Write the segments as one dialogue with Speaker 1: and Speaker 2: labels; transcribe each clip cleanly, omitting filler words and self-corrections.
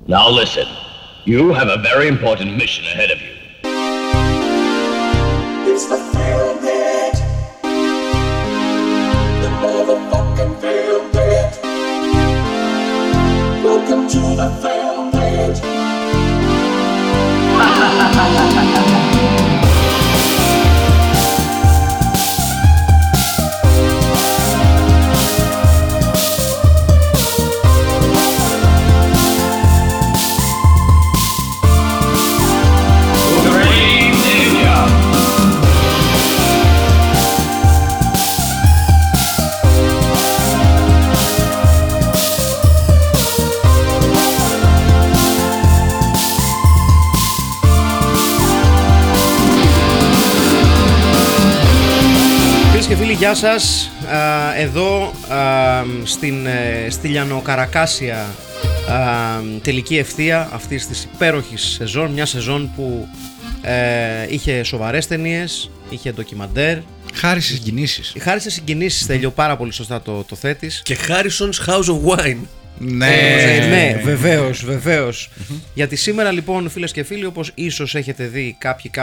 Speaker 1: Now listen, you have a very important mission ahead of you.
Speaker 2: It's the Film Bit. The motherfucking Film Bit. Welcome to the Film Bit.
Speaker 3: Και φίλοι, γεια σας. Εδώ στην στυλιανοκαρακάσια τελική ευθεία αυτής της υπέροχης σεζόν. Μια σεζόν που είχε σοβαρές ταινίες, είχε ντοκιμαντέρ.
Speaker 4: Χάρισε συγκινήσεις.
Speaker 3: Χάρισε συγκινήσεις, Τέλειο, πάρα πολύ σωστά το θέτεις.
Speaker 5: Και Harrison's House of Wine.
Speaker 3: Ναι, βεβαίως. Γιατί σήμερα λοιπόν, φίλες και φίλοι, όπως ίσως έχετε δει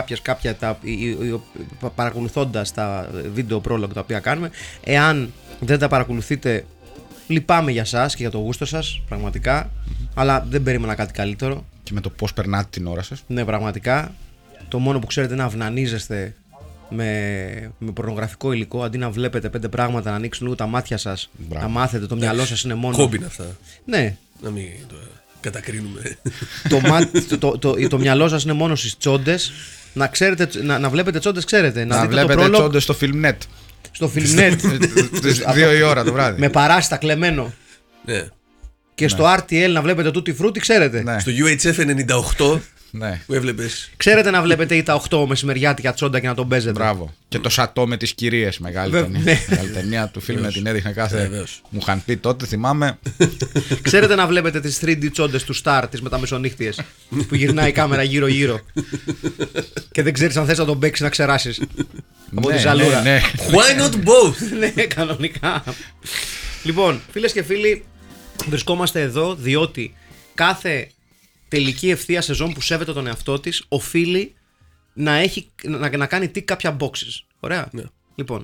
Speaker 3: παρακολουθώντας τα βίντεο prologue τα οποία κάνουμε, εάν δεν τα παρακολουθείτε, λυπάμαι για σας και για το γούστο σας, πραγματικά, αλλά δεν περίμενα κάτι καλύτερο.
Speaker 4: Και με το πώς περνάτε την ώρα σας.
Speaker 3: Ναι, πραγματικά. Το μόνο που ξέρετε είναι να αυνανίζεστε με πορνογραφικό υλικό, αντί να βλέπετε 5 πράγματα, να ανοίξουν λίγο τα μάτια σας, να μάθετε, το μυαλό σας είναι μόνο.
Speaker 5: Χόμπι είναι αυτά.
Speaker 3: Ναι.
Speaker 5: Να μην το κατακρίνουμε.
Speaker 3: Το μυαλό σας είναι μόνο στις τσόντες. Να ξέρετε, να βλέπετε τσόντες, ξέρετε.
Speaker 4: Να βλέπετε τσόντες στο Filmnet.
Speaker 3: Στο Filmnet.
Speaker 4: 2 η ώρα το βράδυ.
Speaker 3: Με παράστα κλεμμένο.
Speaker 5: Ναι.
Speaker 3: Και στο RTL να βλέπετε τούτη φρούτη, ξέρετε.
Speaker 4: Ναι.
Speaker 5: Στο UHF 98
Speaker 4: Ναι.
Speaker 5: που έβλεπες.
Speaker 3: Ξέρετε να βλέπετε ή τα 8 μεσημεριάτικα τσόντα και να τον παίζετε.
Speaker 4: Μπράβο. Και το Σατό με τις κυρίες. Μεγάλη ταινία.
Speaker 3: Ναι.
Speaker 4: Μεγάλη ταινία του Filmnet, την έδειχνε κάθε.
Speaker 5: Βεβαίως.
Speaker 4: Μου είχαν πει τότε, θυμάμαι.
Speaker 3: Ξέρετε να βλέπετε τις 3D τσόντες του Star, τις μεταμεσονύχτιες, που γυρνάει η κάμερα γύρω-γύρω. Και δεν ξέρεις αν θες να τον παίξεις να ξεράσεις. Από τη ζαλούρα.
Speaker 4: Ναι.
Speaker 5: Why not both?
Speaker 3: Ναι, κανονικά. Λοιπόν, φίλες και φίλοι, βρισκόμαστε εδώ διότι κάθε τελική ευθεία σεζόν που σέβεται τον εαυτό της οφείλει να κάνει tick κάποια boxes. Ωραία.
Speaker 5: Ναι.
Speaker 3: Λοιπόν.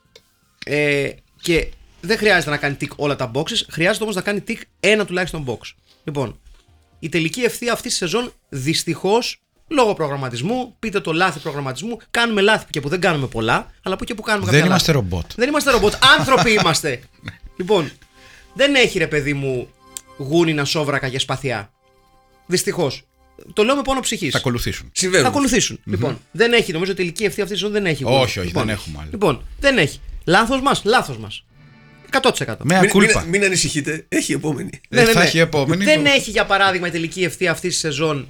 Speaker 3: Και δεν χρειάζεται να κάνει tick όλα τα boxes, χρειάζεται όμως να κάνει tick ένα τουλάχιστον box. Λοιπόν, η τελική ευθεία αυτής της σεζόν δυστυχώς, λόγω προγραμματισμού, πείτε το λάθη προγραμματισμού, κάνουμε λάθη και που δεν κάνουμε πολλά, αλλά που και που κάνουμε κάποια
Speaker 4: Δεν είμαστε
Speaker 3: λάθη.
Speaker 4: ρομπότ.
Speaker 3: Δεν είμαστε ρομπότ, άνθρωποι είμαστε. Λοιπόν, δεν έχει ρε παιδί μου γούνινα, σόβρακα και σπαθιά. Δυστυχώς. Το λέω με πόνο ψυχής.
Speaker 4: Θα ακολουθήσουν.
Speaker 5: Συμβαίνουν.
Speaker 3: Θα ακολουθήσουν. Λοιπόν, δεν έχει, νομίζω η τελική ευθεία αυτή τη σεζόν δεν έχει.
Speaker 4: Όχι,
Speaker 3: Λοιπόν,
Speaker 4: δεν έχουμε άλλη.
Speaker 3: Λοιπόν, δεν έχει. Λάθος μας. 100%.
Speaker 4: Με ακούλπα.
Speaker 5: Μην ανησυχείτε, έχει επόμενη.
Speaker 4: Θα έχει επόμενη.
Speaker 3: Δεν έχει για παράδειγμα η τελική ευθεία αυτή τη σεζόν.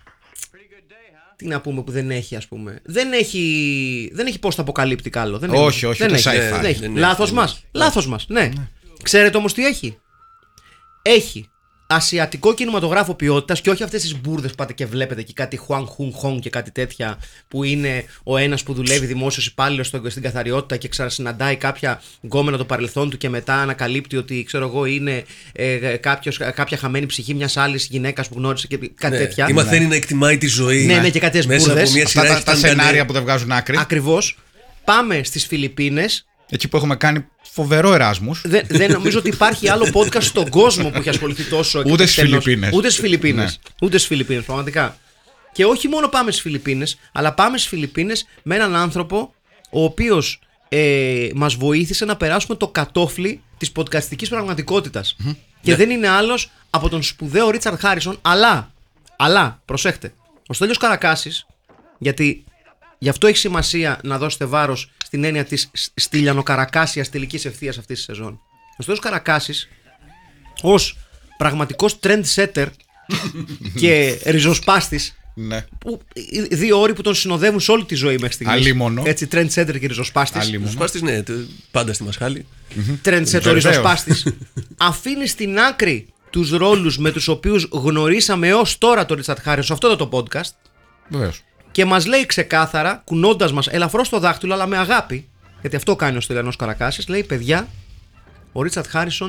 Speaker 3: Τι να πούμε που δεν έχει, ας πούμε. Δεν έχει πώς το αποκαλύπτει άλλο.
Speaker 4: Όχι,
Speaker 3: δεν
Speaker 4: το
Speaker 3: έχει.
Speaker 4: sci-fi.
Speaker 3: Δεν έχει.
Speaker 5: Δεν
Speaker 3: Λάθος
Speaker 5: έχει.
Speaker 3: μας. Λάθος μας. Ναι. Ξέρετε όμως τι έχει. Έχει ασιατικό κινηματογράφο ποιότητας και όχι αυτές τις μπουρδες που πάτε και βλέπετε εκεί κάτι Huang Hung Hong και κάτι τέτοια που είναι ο ένας που δουλεύει δημόσιος υπάλληλος στην καθαριότητα και ξανασυναντάει κάποια γκόμενα το παρελθόν του και μετά ανακαλύπτει ότι ξέρω εγώ είναι κάποια χαμένη ψυχή μιας άλλης γυναίκας που γνώρισε και κάτι τέτοια.
Speaker 5: Ή μαθαίνει να εκτιμάει τη ζωή.
Speaker 3: Ναι, και κάτι
Speaker 5: μέσα
Speaker 3: μπουρδες.
Speaker 5: από μια σειρά.
Speaker 4: Αυτά
Speaker 5: έχει
Speaker 4: τα
Speaker 5: κάνει
Speaker 4: σενάρια που δεν βγάζουν άκρη.
Speaker 3: Ακριβώς. Πάμε στις Φιλιππίνες.
Speaker 4: Εκεί που έχουμε κάνει φοβερό Εράσμους.
Speaker 3: Δεν νομίζω ότι υπάρχει άλλο podcast στον κόσμο που έχει ασχοληθεί τόσο.
Speaker 4: Ούτε στις Φιλιππίνες.
Speaker 3: Ούτε στις Φιλιππίνες.
Speaker 4: Ναι.
Speaker 3: Ούτε στις Φιλιππίνες, πραγματικά. Και όχι μόνο πάμε στις Φιλιππίνες, αλλά πάμε στις Φιλιππίνες με έναν άνθρωπο ο οποίος μας βοήθησε να περάσουμε το κατόφλι της podcastικής πραγματικότητας. Και δεν είναι άλλος από τον σπουδαίο Ρίτσαρντ Χάρισον, αλλά προσέχτε, ο Στέλιος Καρακάσης, γιατί γι' αυτό έχει σημασία να δώσετε βάρος στην έννοια της στυλιανοκαρακάσιας τελικής ευθείας αυτής της σεζόν. Ο Στέλιος Καρακάσης, ως πραγματικός trendsetter και ριζοσπάστης,
Speaker 4: Ναι.
Speaker 3: που, 2 όροι που τον συνοδεύουν σε όλη τη ζωή μέχρι στιγμής.
Speaker 4: Αλίμονο.
Speaker 3: Έτσι, trendsetter και ριζοσπάστης.
Speaker 5: Ο Σπάστης, ναι, πάντα στη μασχάλη.
Speaker 3: Trendsetter,
Speaker 4: Βεβαίως.
Speaker 3: ριζοσπάστης. Αφήνει στην άκρη τους ρόλους με τους οποίους γνωρίσαμε έως τώρα τον Ρίτσαρντ Χάρισον σε αυτό το podcast
Speaker 4: Βεβαίως.
Speaker 3: και μας λέει ξεκάθαρα, κουνώντας μας ελαφρώς το δάχτυλο αλλά με αγάπη, γιατί αυτό κάνει ο Στυλιανός Καρακάσης, λέει παιδιά, ο Ρίτσαρντ Χάρισον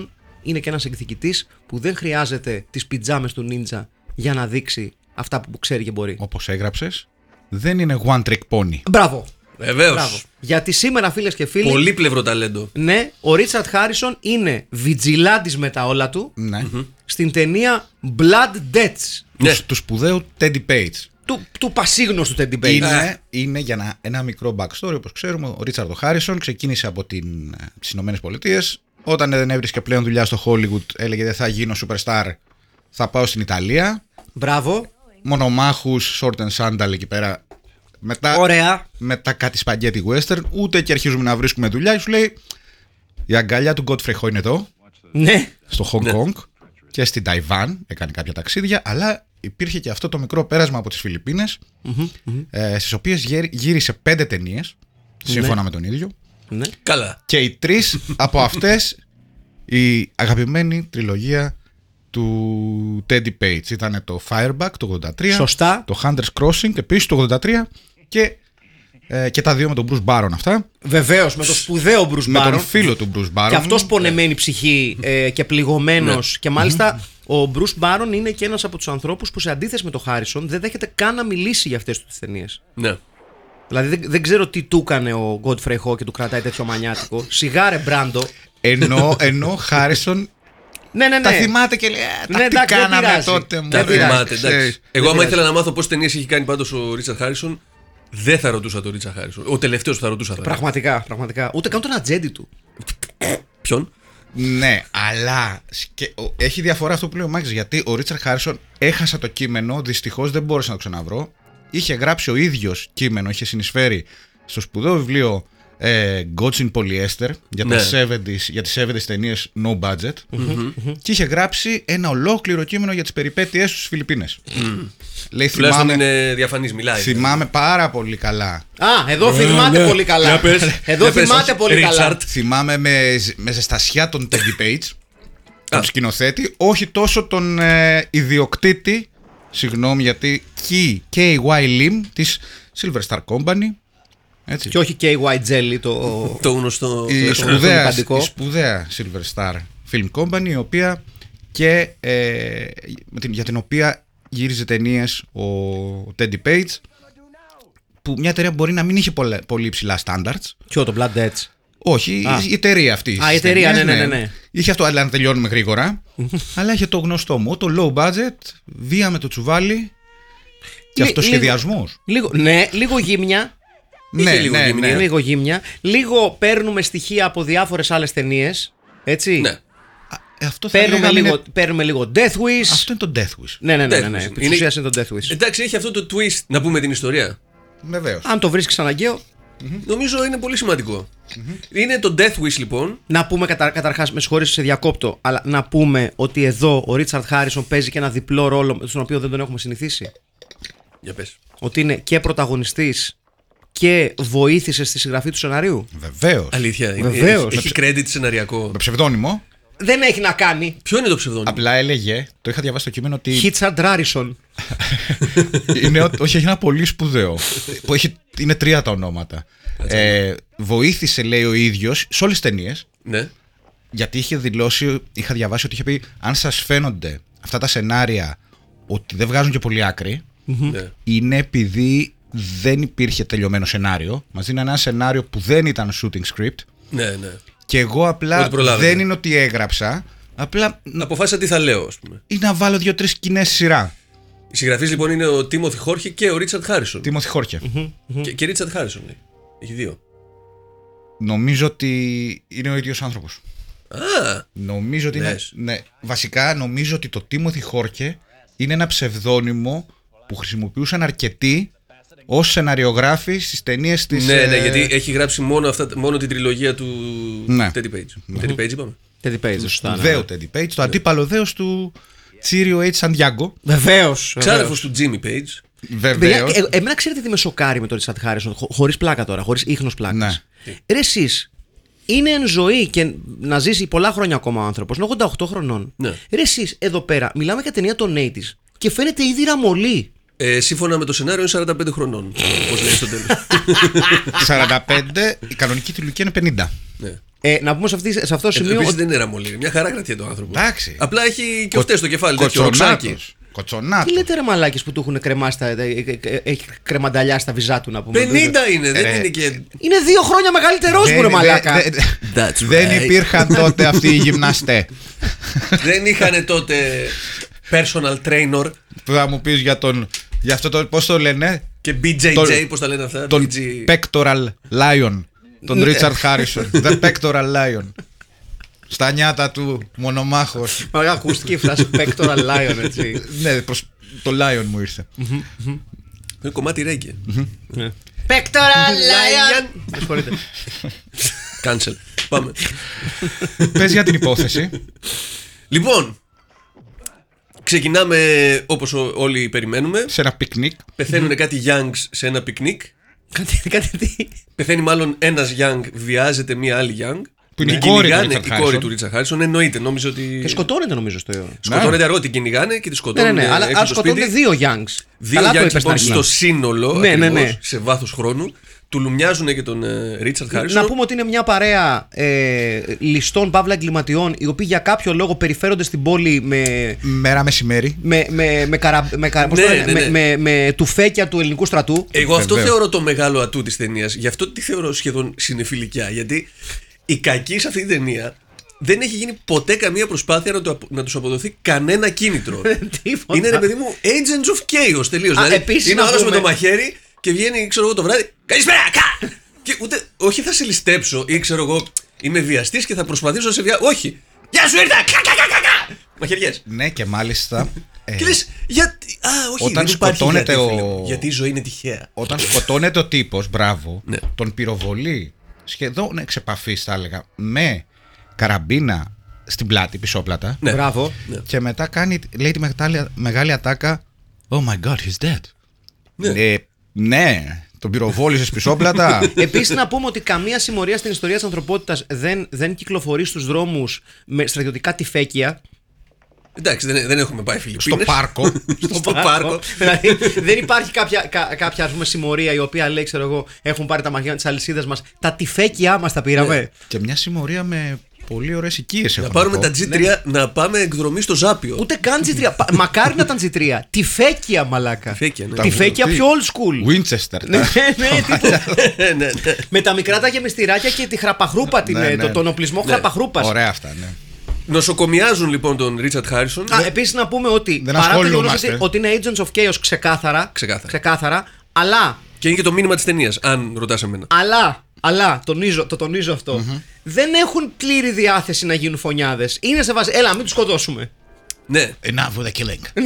Speaker 3: είναι και ένας εκδικητής που δεν χρειάζεται τις πιτζάμες του νίντζα για να δείξει αυτά που ξέρει και μπορεί.
Speaker 4: Όπως έγραψες, δεν είναι one trick pony.
Speaker 3: Μπράβο!
Speaker 5: Βεβαίως.
Speaker 3: Μπράβο. Γιατί σήμερα, φίλες και φίλοι,
Speaker 5: Πολύπλευρο ταλέντο.
Speaker 3: ναι, ο Ρίτσαρντ Χάρισον είναι βιτζιλάντης με τα όλα του
Speaker 4: Ναι.
Speaker 3: στην ταινία Blood Debts
Speaker 5: Ναι.
Speaker 4: Του σπουδαίου Teddy Page.
Speaker 3: του πασίγνωστου Teddy Page.
Speaker 4: Είναι για ένα μικρό backstory, όπως ξέρουμε, ο Ρίτσαρντ Χάρισον ξεκίνησε από τις Ηνωμένες Πολιτείες. Όταν δεν έβρισκε πλέον δουλειά στο Hollywood, έλεγε δεν θα γίνω superstar, θα πάω στην Ιταλία.
Speaker 3: Μπράβο.
Speaker 4: Μονομάχους, short and sandal εκεί πέρα.
Speaker 3: Ωραία.
Speaker 4: Μετά κάτι σπαγκέτι western, ούτε και αρχίζουμε να βρίσκουμε δουλειά. Σου λέει η αγκαλιά του Godfrey Ho είναι εδώ,
Speaker 3: Ναι.
Speaker 4: στο Hong Kong και στην Ταϊβάν. Έκανε κάποια ταξίδια, αλλά υπήρχε και αυτό το μικρό πέρασμα από τις Φιλιππίνες, στις οποίες γύρισε 5 ταινίες, σύμφωνα με τον ίδιο.
Speaker 3: Ναι.
Speaker 5: Καλά.
Speaker 4: Και οι 3 από αυτές η αγαπημένη τριλογία του Teddy Page. Ήταν το Fireback το 83,
Speaker 3: Σωστά.
Speaker 4: το Hunter's Crossing επίσης το 83 και τα δύο με τον Bruce Barron αυτά.
Speaker 3: Βεβαίως, με το σπουδαίο Bruce
Speaker 4: Με
Speaker 3: Barron.
Speaker 4: τον φίλο του Bruce Barron.
Speaker 3: Και αυτός πονεμένη ψυχή και πληγωμένος. Και μάλιστα ο Bruce Barron είναι και ένας από τους ανθρώπους που σε αντίθεση με τον Χάρισον δεν δέχεται καν να μιλήσει για αυτές τις ταινίες.
Speaker 5: Ναι.
Speaker 3: Δηλαδή δεν ξέρω τι του έκανε ο Godfrey Ho και του κρατάει τέτοιο μανιάτικο. Σιγάρε Μπράντο.
Speaker 4: Ενώ Χάρισον
Speaker 3: Ναι.
Speaker 4: τα θυμάται και λέει
Speaker 3: Ναι,
Speaker 4: τι
Speaker 3: εντάξει, δεν
Speaker 4: κάναμε
Speaker 3: πειράζει.
Speaker 4: τότε μου.
Speaker 5: Τα
Speaker 3: πειράζει.
Speaker 5: θυμάται, εντάξει.
Speaker 4: Ξέρεις.
Speaker 5: Εγώ, άμα
Speaker 3: πειράζει.
Speaker 5: ήθελα να μάθω πόσες ταινίες έχει κάνει πάντως ο Ρίτσαρντ Χάρισον, δεν θα ρωτούσα τον Ρίτσαρντ Χάρισον. Ο τελευταίος που θα ρωτούσα.
Speaker 3: Πραγματικά. Ούτε καν τον ατζέντη του.
Speaker 5: Ποιον?
Speaker 4: Ναι, αλλά έχει διαφορά αυτό που λέει ο Μάκης, γιατί ο Ρίτσαρντ Χάρισον έχασα το κείμενο, δυστυχώς δεν μπόρεσα να το ξαναβρω. Είχε γράψει ο ίδιος κείμενο, είχε συνεισφέρει στο σπουδαίο βιβλίο Gods in Polyester για,
Speaker 5: Ναι.
Speaker 4: για τις 70's ταινίες No Budget και είχε γράψει ένα ολόκληρο κείμενο για τις περιπέτειές του στις Φιλιππίνες. Λέει,
Speaker 5: Τουλάχιστον είναι διαφανής, μιλάει.
Speaker 4: θυμάμαι πάρα πολύ καλά.
Speaker 3: Α, εδώ θυμάται πολύ καλά.
Speaker 5: Για πες.
Speaker 3: Εδώ
Speaker 5: Για πες,
Speaker 3: θυμάται πολύ καλά.
Speaker 5: Ρίτσαρντ.
Speaker 4: Θυμάμαι με ζεστασιά τον Teddy Page, τον σκηνοθέτη, όχι τόσο τον ιδιοκτήτη, συγγνώμη, γιατί K.Y. Lim της Silver Star Company. Έτσι.
Speaker 3: Και όχι KY Jelly
Speaker 5: Το γνωστό.
Speaker 4: Η
Speaker 3: το
Speaker 4: η σπουδαία Silver Star Film Company, η οποία και για την οποία γύριζε ταινίες ο Teddy Page, που μια εταιρεία μπορεί να μην είχε πολύ υψηλά standards.
Speaker 3: Ποιο το Blood Debts?
Speaker 4: Όχι, η εταιρεία αυτή.
Speaker 3: Α, η εταιρεία, ναι.
Speaker 4: Είχε αυτό, αλλά να τελειώνουμε γρήγορα. Αλλά είχε το γνωστό μου, το low budget, βία με το τσουβάλι και αυτοσχεδιασμούς.
Speaker 3: Λίγο γύμνια.
Speaker 5: Είχε λίγο γύμνια.
Speaker 3: Λίγο γύμνια. Λίγο παίρνουμε στοιχεία από διάφορες άλλες ταινίες. Έτσι.
Speaker 5: Ναι.
Speaker 4: Αυτό θα λέγαμε
Speaker 3: Παίρνουμε λίγο Death Wish.
Speaker 4: Αυτό είναι το Death Wish.
Speaker 3: Ναι.
Speaker 5: Death Wish.
Speaker 3: Επί της ουσίας είναι το Death Wish.
Speaker 5: Εντάξει, έχει αυτό το twist να πούμε την ιστορία.
Speaker 4: Βεβαίως.
Speaker 3: Αν το βρίσκεις αναγκαίο.
Speaker 5: Νομίζω είναι πολύ σημαντικό. Είναι το Death Wish λοιπόν.
Speaker 3: Να πούμε καταρχάς, με συγχωρείς σε διακόπτω, αλλά να πούμε ότι εδώ ο Ρίτσαρντ Χάρισον παίζει και ένα διπλό ρόλο στον οποίο δεν τον έχουμε συνηθίσει.
Speaker 5: Για πες.
Speaker 3: Ότι είναι και πρωταγωνιστής και βοήθησε στη συγγραφή του σεναρίου.
Speaker 4: Βεβαίως.
Speaker 5: Αλήθεια.
Speaker 3: Βεβαίως.
Speaker 5: Έχει credit σεναριακό.
Speaker 4: Με ψευδόνυμο.
Speaker 3: Δεν έχει να κάνει.
Speaker 5: Ποιο είναι το ψευδόνυμο?
Speaker 4: Απλά έλεγε, το είχα διαβάσει στο κείμενο, ότι
Speaker 3: Χίτσαρντ Ράρισον.
Speaker 4: όχι, έχει ένα πολύ σπουδαίο. Που είναι 3 τα ονόματα. Βοήθησε, λέει ο ίδιος, σε όλες τις ταινίες.
Speaker 5: Ναι.
Speaker 4: Γιατί είχε δηλώσει, είχα διαβάσει ότι είχε πει, αν σας φαίνονται αυτά τα σενάρια ότι δεν βγάζουν και πολύ άκρη,
Speaker 5: Ναι.
Speaker 4: είναι επειδή δεν υπήρχε τελειωμένο σενάριο. Μας δίνει ένα σενάριο που δεν ήταν shooting script.
Speaker 5: Ναι.
Speaker 4: Και εγώ απλά
Speaker 5: Ό,τι προλάβετε.
Speaker 4: δεν είναι ότι έγραψα. Απλά
Speaker 5: Αποφάσισα τι θα λέω, ας πούμε.
Speaker 4: ή να βάλω 2-3 σκηνές σειρά.
Speaker 5: Οι συγγραφείς λοιπόν είναι ο Τίμοθι Χόρχε και ο Ρίτσαρντ Χάρισον.
Speaker 4: Τίμοθι Χόρκε.
Speaker 5: Και Ρίτσαρντ Χάρισον λέει. Έχει 2.
Speaker 4: Νομίζω ότι είναι ο ίδιος άνθρωπος.
Speaker 5: Α!
Speaker 4: Νομίζω ότι
Speaker 5: Λες.
Speaker 4: είναι. Ναι, βασικά νομίζω ότι το Τίμοθι Χόρκε είναι ένα ψευδόνυμο που χρησιμοποιούσαν αρκετοί ως σεναριογράφοι στις ταινίες της.
Speaker 5: Ναι, γιατί έχει γράψει μόνο την τριλογία του
Speaker 4: Ναι.
Speaker 5: Teddy Page. Teddy Page είπαμε.
Speaker 3: Teddy Page, σωστά. Ναι.
Speaker 4: Σπουδαίο Teddy Page, το αντίπαλο δέος του Τσίριο H. Σαντιάγκο.
Speaker 3: Βεβαίως.
Speaker 5: Ξάρεφος του Jimmy Page.
Speaker 4: Βεβαίως.
Speaker 3: Εμένα ξέρετε τι με σοκάρει με τον Ρίτσαρντ Χάρισον, χωρίς πλάκα τώρα, χωρίς ίχνος πλάκας.
Speaker 4: Ναι.
Speaker 3: Ρε εσείς, είναι εν ζωή και να ζήσει πολλά χρόνια ακόμα ο άνθρωπος, είναι 88 χρονών.
Speaker 5: Ναι.
Speaker 3: Ρε εσείς, εδώ πέρα, μιλάμε για ταινία των 80's και φαίνεται ήδη ραμολή.
Speaker 5: Σύμφωνα με το σενάριο είναι 45 χρονών. Όπως λέει στο τέλος.
Speaker 4: 45, η κανονική του ηλικία είναι 50.
Speaker 5: Ναι.
Speaker 3: Να πούμε σε αυτό το σημείο.
Speaker 5: Επίσης δεν είναι ραμολί. Μια χαρά κρατιέται ο άνθρωπος.
Speaker 4: Εντάξει.
Speaker 5: Απλά έχει και οφτές στο κεφάλι. Τέτοιο οξάκι.
Speaker 4: Κοτσονάτο.
Speaker 3: Τι λέτε ρε μαλάκες που του έχουν κρεμάσει έχει κρεμανταλιά στα βυζά του να πούμε.
Speaker 5: 50 είναι, δεν είναι και.
Speaker 3: Είναι 2 χρόνια μεγαλύτερός μου ρε μαλάκα.
Speaker 4: Δεν υπήρχαν τότε αυτοί οι γυμναστές.
Speaker 5: Δεν είχαν τότε personal trainer
Speaker 4: Που θα μου πεις για αυτό το. Πώς το λένε?
Speaker 5: και BJJ, πώς τα λένε αυτά.
Speaker 4: Τον Pectoral Lion. Τον Richard Harrison. The Pectoral Lion. Στα νιάτα του μονομάχος.
Speaker 3: Μαλάκα ακούστηκε η φράση pectoral lion έτσι.
Speaker 4: Ναι, το Lion μου ήρθε.
Speaker 5: Είναι κομμάτι ρέγγε.
Speaker 3: Pectoral lion. Με συγχωρείτε.
Speaker 5: Cancel. Πάμε.
Speaker 4: Πες για την υπόθεση.
Speaker 5: Λοιπόν, ξεκινάμε όπως όλοι περιμένουμε.
Speaker 4: Σε ένα πικνίκ.
Speaker 5: Πεθαίνουν κάτι youngs σε ένα πικνίκ.
Speaker 3: Κάτι τι.
Speaker 5: Πεθαίνει μάλλον ένας young, βιάζεται μία άλλη young.
Speaker 4: Που είναι η
Speaker 5: κόρη του Ρίτσαρντ Χάρισον. Εννοείται, νόμιζε ότι.
Speaker 3: Και σκοτώνεται νομίζω στο.
Speaker 5: Σκοτώνεται αργό, την κινηγάνε και τη σκοτώνουν.
Speaker 3: Ναι, αλλά σκοτώνται 2 youngs.
Speaker 5: Δύο
Speaker 3: Καλά το
Speaker 5: youngs
Speaker 3: είπες στην
Speaker 5: λοιπόν
Speaker 3: αρχή.
Speaker 5: στο σύνολο,
Speaker 3: Ναι.
Speaker 5: ακριβώς, σε βάθος χρόνου. Του λουμιάζουν και τον Ρίτσαρντ Χάρισον.
Speaker 3: Να πούμε ότι είναι μια παρέα ληστών παύλα εγκληματιών οι οποίοι για κάποιο λόγο περιφέρονται στην πόλη
Speaker 4: Μέρα μεσημέρι.
Speaker 3: με τουφέκια του ελληνικού στρατού.
Speaker 5: Εγώ αυτό
Speaker 4: Βεβαίως.
Speaker 5: θεωρώ το μεγάλο ατού της ταινίας. Γι' αυτό τη θεωρώ σχεδόν συνεφιλικιά. Γιατί η κακή σε αυτή την ταινία δεν έχει γίνει ποτέ καμία προσπάθεια να τους αποδοθεί κανένα κίνητρο.
Speaker 3: Τίποτα.
Speaker 5: Είναι ρε παιδί μου agents of chaos τελείως.
Speaker 3: Επίσης
Speaker 5: Είναι
Speaker 3: να
Speaker 5: ο άλλος με
Speaker 3: πούμε-
Speaker 5: το μαχαίρι και βγαίνει, ξέρω εγώ, το βράδυ. Καλησπέρα! Και ούτε, όχι θα σε ληστέψω ή ξέρω εγώ, είμαι βιαστής και θα προσπαθήσω να σε βιάσω. Όχι! Γεια σου ήρθα! Μαχαιριές.
Speaker 4: Ναι, και μάλιστα.
Speaker 5: Και λες, γιατί. Α, όχι,
Speaker 4: Όταν
Speaker 5: δεν υπάρχει
Speaker 4: σκοτώνεται
Speaker 5: γιατί,
Speaker 4: ο-
Speaker 5: φίλε μου. Γιατί η ζωή είναι τυχαία.
Speaker 4: Όταν σκοτώνεται ο τύπος, μπράβο,
Speaker 5: Ναι.
Speaker 4: τον πυροβολεί σχεδόν εξ επαφής, θα έλεγα, με καραμπίνα στην πλάτη, πισόπλατα.
Speaker 5: Ναι.
Speaker 3: Μπράβο.
Speaker 4: Και μετά λέει τη μεγάλη ατάκα. Oh my god, he's dead. Ναι, τον πυροβόλησες πισόπλατα.
Speaker 3: Επίσης να πούμε ότι καμία συμμορία στην ιστορία της ανθρωπότητας δεν κυκλοφορεί στους δρόμους με στρατιωτικά τυφέκια.
Speaker 5: Εντάξει, δεν έχουμε πάει
Speaker 4: Στο
Speaker 5: Φιλιππίνες.
Speaker 4: πάρκο.
Speaker 5: Στο πάρκο.
Speaker 3: Δηλαδή δεν υπάρχει κάποια ας πούμε, συμμορία η οποία λέει, ξέρω εγώ, έχουν πάρει τα μαγιά της αλυσίδας μας. Τα τυφέκια μας τα πήραμε.
Speaker 4: Και μια συμμορία με πολύ ωραίες οικίες.
Speaker 5: Να πάρουμε τα G3 να πάμε εκδρομή στο Ζάπιο.
Speaker 3: Ούτε καν G3. Μακάρι να ήταν G3. Τυφέκια, μαλάκα.
Speaker 5: Τυφέκια, ναι.
Speaker 3: Τυφέκια πιο old school.
Speaker 4: Winchester.
Speaker 3: Ναι, τίποτα.
Speaker 5: Ναι.
Speaker 3: Με τα μικρά τα γεμιστηράκια και τη χραπαχρούπα, τον οπλισμό χραπαχρούπας.
Speaker 4: Ωραία αυτά, ναι.
Speaker 5: Νοσοκομιάζουν λοιπόν τον Ρίτσαρντ Χάρισον.
Speaker 3: Επίσης να πούμε ότι
Speaker 4: Δεν
Speaker 3: παρά το γεγονός
Speaker 4: ασχολούμαστε.
Speaker 3: ότι είναι Agents of Chaos ξεκάθαρα, αλλά
Speaker 5: Και είναι και το μήνυμα της ταινίας, αν ρωτάς εμένα.
Speaker 3: Αλλά το τονίζω αυτό. Δεν έχουν πλήρη διάθεση να γίνουν φωνιάδες. Είναι σε βάση. Έλα, μην τους σκοτώσουμε.
Speaker 5: Ναι.
Speaker 4: Enough with the killing.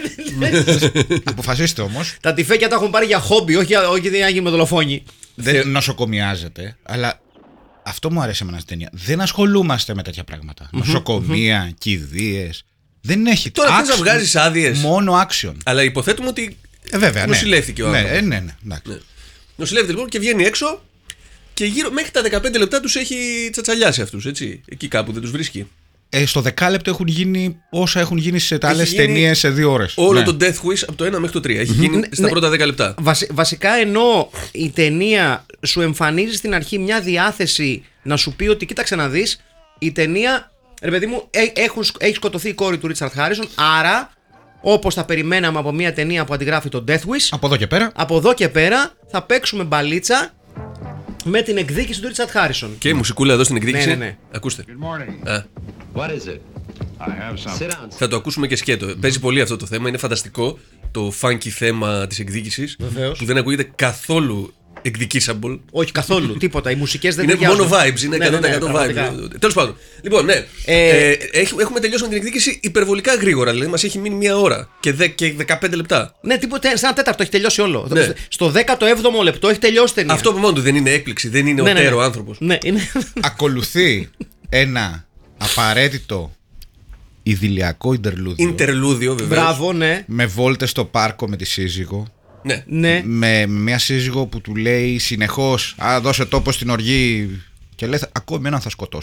Speaker 4: Αποφασίστε όμως.
Speaker 3: Τα τυφέκια τα έχουν πάρει για χόμπι, όχι για να γίνουν με δολοφόνοι.
Speaker 4: Δεν νοσοκομιάζεται, αλλά αυτό μου αρέσει εμένα στην ταινία. Δεν ασχολούμαστε με τέτοια πράγματα. Νοσοκομεία, κηδείες. Δεν έχει.
Speaker 5: Τώρα θες να
Speaker 4: action,
Speaker 5: βγάζεις άδειες.
Speaker 4: Μόνο action.
Speaker 5: Αλλά υποθέτουμε ότι
Speaker 4: Βέβαια, ναι.
Speaker 5: νοσηλεύτηκε ο άνθρωπος.
Speaker 4: Ναι. Εντάξει.
Speaker 5: νοσηλεύεται λοιπόν και βγαίνει έξω και γύρω μέχρι τα 15 λεπτά τους έχει τσατσαλιάσει αυτούς, έτσι. Εκεί κάπου δεν τους βρίσκει.
Speaker 4: Στο δεκάλεπτο έχουν γίνει όσα έχουν γίνει σε άλλες
Speaker 5: γίνει
Speaker 4: ταινίες σε 2 ώρες.
Speaker 5: Όλο
Speaker 4: Ναι.
Speaker 5: το Death Wish από το 1 μέχρι το 3. Έχει γίνει στα πρώτα 10 λεπτά.
Speaker 3: Βασικά ενώ η ταινία σου εμφανίζει στην αρχή μια διάθεση να σου πει ότι κοίταξε να δεις, η ταινία, ρε παιδί μου, έχει σκοτωθεί η κόρη του Ρίτσαρντ Χάρισον, άρα όπως θα περιμέναμε από μια ταινία που αντιγράφει το Death Wish,
Speaker 4: Από εδώ και πέρα.
Speaker 3: θα παίξουμε μπαλίτσα με την εκδίκηση του Ρίτσαρντ Χάρισον.
Speaker 5: Και η μουσικούλα εδώ στην εκδίκηση.
Speaker 3: Ναι.
Speaker 5: Ακούστε.
Speaker 6: Good morning.
Speaker 5: Α,
Speaker 1: What is it?
Speaker 6: I have something.
Speaker 1: Sit down.
Speaker 5: θα το ακούσουμε και σκέτο. Παίζει πολύ αυτό το θέμα. Είναι φανταστικό το funky θέμα της εκδίκησης.
Speaker 3: Βεβαίως.
Speaker 5: Που δεν ακούγεται καθόλου εκδικήσαμπολ.
Speaker 3: Όχι καθόλου, τίποτα. Οι μουσικές δεν
Speaker 5: Είναι
Speaker 3: ταιριάζουν.
Speaker 5: μόνο vibes, είναι 100%
Speaker 3: πραγματικά.
Speaker 5: vibes. Τέλος πάντων. Λοιπόν, ναι. Έχουμε τελειώσει με την εκδίκηση υπερβολικά γρήγορα. Δηλαδή, μας έχει μείνει 1 ώρα και 15 λεπτά.
Speaker 3: Ναι, τίποτα, σε 1/4 έχει τελειώσει όλο.
Speaker 5: Ναι.
Speaker 3: Στο 17ο λεπτό έχει τελειώσει η ταινία.
Speaker 5: Αυτό από μόνο του δεν είναι έκπληξη, δεν είναι ο τέρο άνθρωπος.
Speaker 3: Ναι, είναι.
Speaker 4: Ακολουθεί ένα απαραίτητο ιδηλιακό ιντερλούδιο.
Speaker 5: Ιντερλούδιο, βεβαίως.
Speaker 3: Μπράβο, ναι.
Speaker 4: Με βόλτες στο πάρκο με τη σύζυγο.
Speaker 5: Ναι.
Speaker 3: Ναι.
Speaker 4: Με μια σύζυγο που του λέει συνεχώς «Α, δώσε τόπο στην οργή». Και λέει «Ακόμα έναν θα σκοτώσω».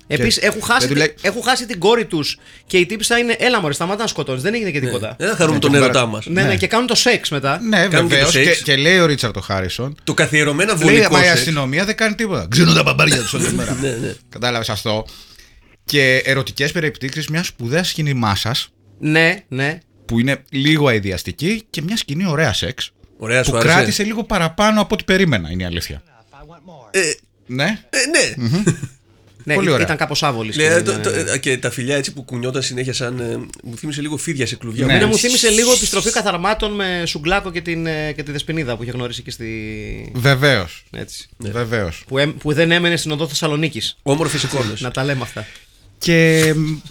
Speaker 3: Επίσης έχουν χάσει την κόρη τους και η τύπισσα είναι έλα μωρέ, σταμάτα να σκοτώνεις, δεν έγινε και τίποτα.
Speaker 5: Δεν θα χαρούμε τον έρωτά μας.
Speaker 3: Ναι, και κάνουν το σεξ μετά.
Speaker 4: Ναι,
Speaker 5: Κάνουν
Speaker 4: βεβαίως.
Speaker 5: και το σεξ.
Speaker 4: Και λέει ο Ρίτσαρντ ο Χάρισον.
Speaker 5: Το καθιερωμένα
Speaker 4: Λέει,
Speaker 5: βολικό
Speaker 4: μα η
Speaker 5: σεξ.
Speaker 4: αστυνομία δεν κάνει τίποτα. Ξύνουν τα μπαμπάρια τους όλη τη μέρα. Κατάλαβες αυτό. Και ερωτικές περιπτύξεις μια σπουδαία σκηνή μάσας.
Speaker 3: Ναι.
Speaker 4: Που είναι λίγο αειδιαστική και μια σκηνή ωραία σεξ.
Speaker 5: Ωραία, σου
Speaker 4: Που
Speaker 5: άρεσε.
Speaker 4: κράτησε λίγο παραπάνω από ό,τι περίμενα, είναι η αλήθεια. Ναι.
Speaker 5: Ναι.
Speaker 3: Ναι,
Speaker 4: Πολύ ωραία.
Speaker 3: ήταν κάπως άβολη.
Speaker 5: Και τα φιλιά έτσι που κουνιόταν συνέχεια σαν. Μου θύμισε λίγο φίδια σε κλουβιά.
Speaker 4: Ναι.
Speaker 3: Εμένα μου θύμισε λίγο επιστροφή καθαρμάτων με Σουγκλάκο και τη Δεσποινίδα που είχε γνωρίσει και στη.
Speaker 4: Βεβαίως.
Speaker 3: Έτσι.
Speaker 4: Βεβαίως.
Speaker 3: Που δεν έμενε στην οδό Θεσσαλονίκης.
Speaker 5: Όμορφες εικόνες.
Speaker 3: Να τα λέμε αυτά.
Speaker 4: Και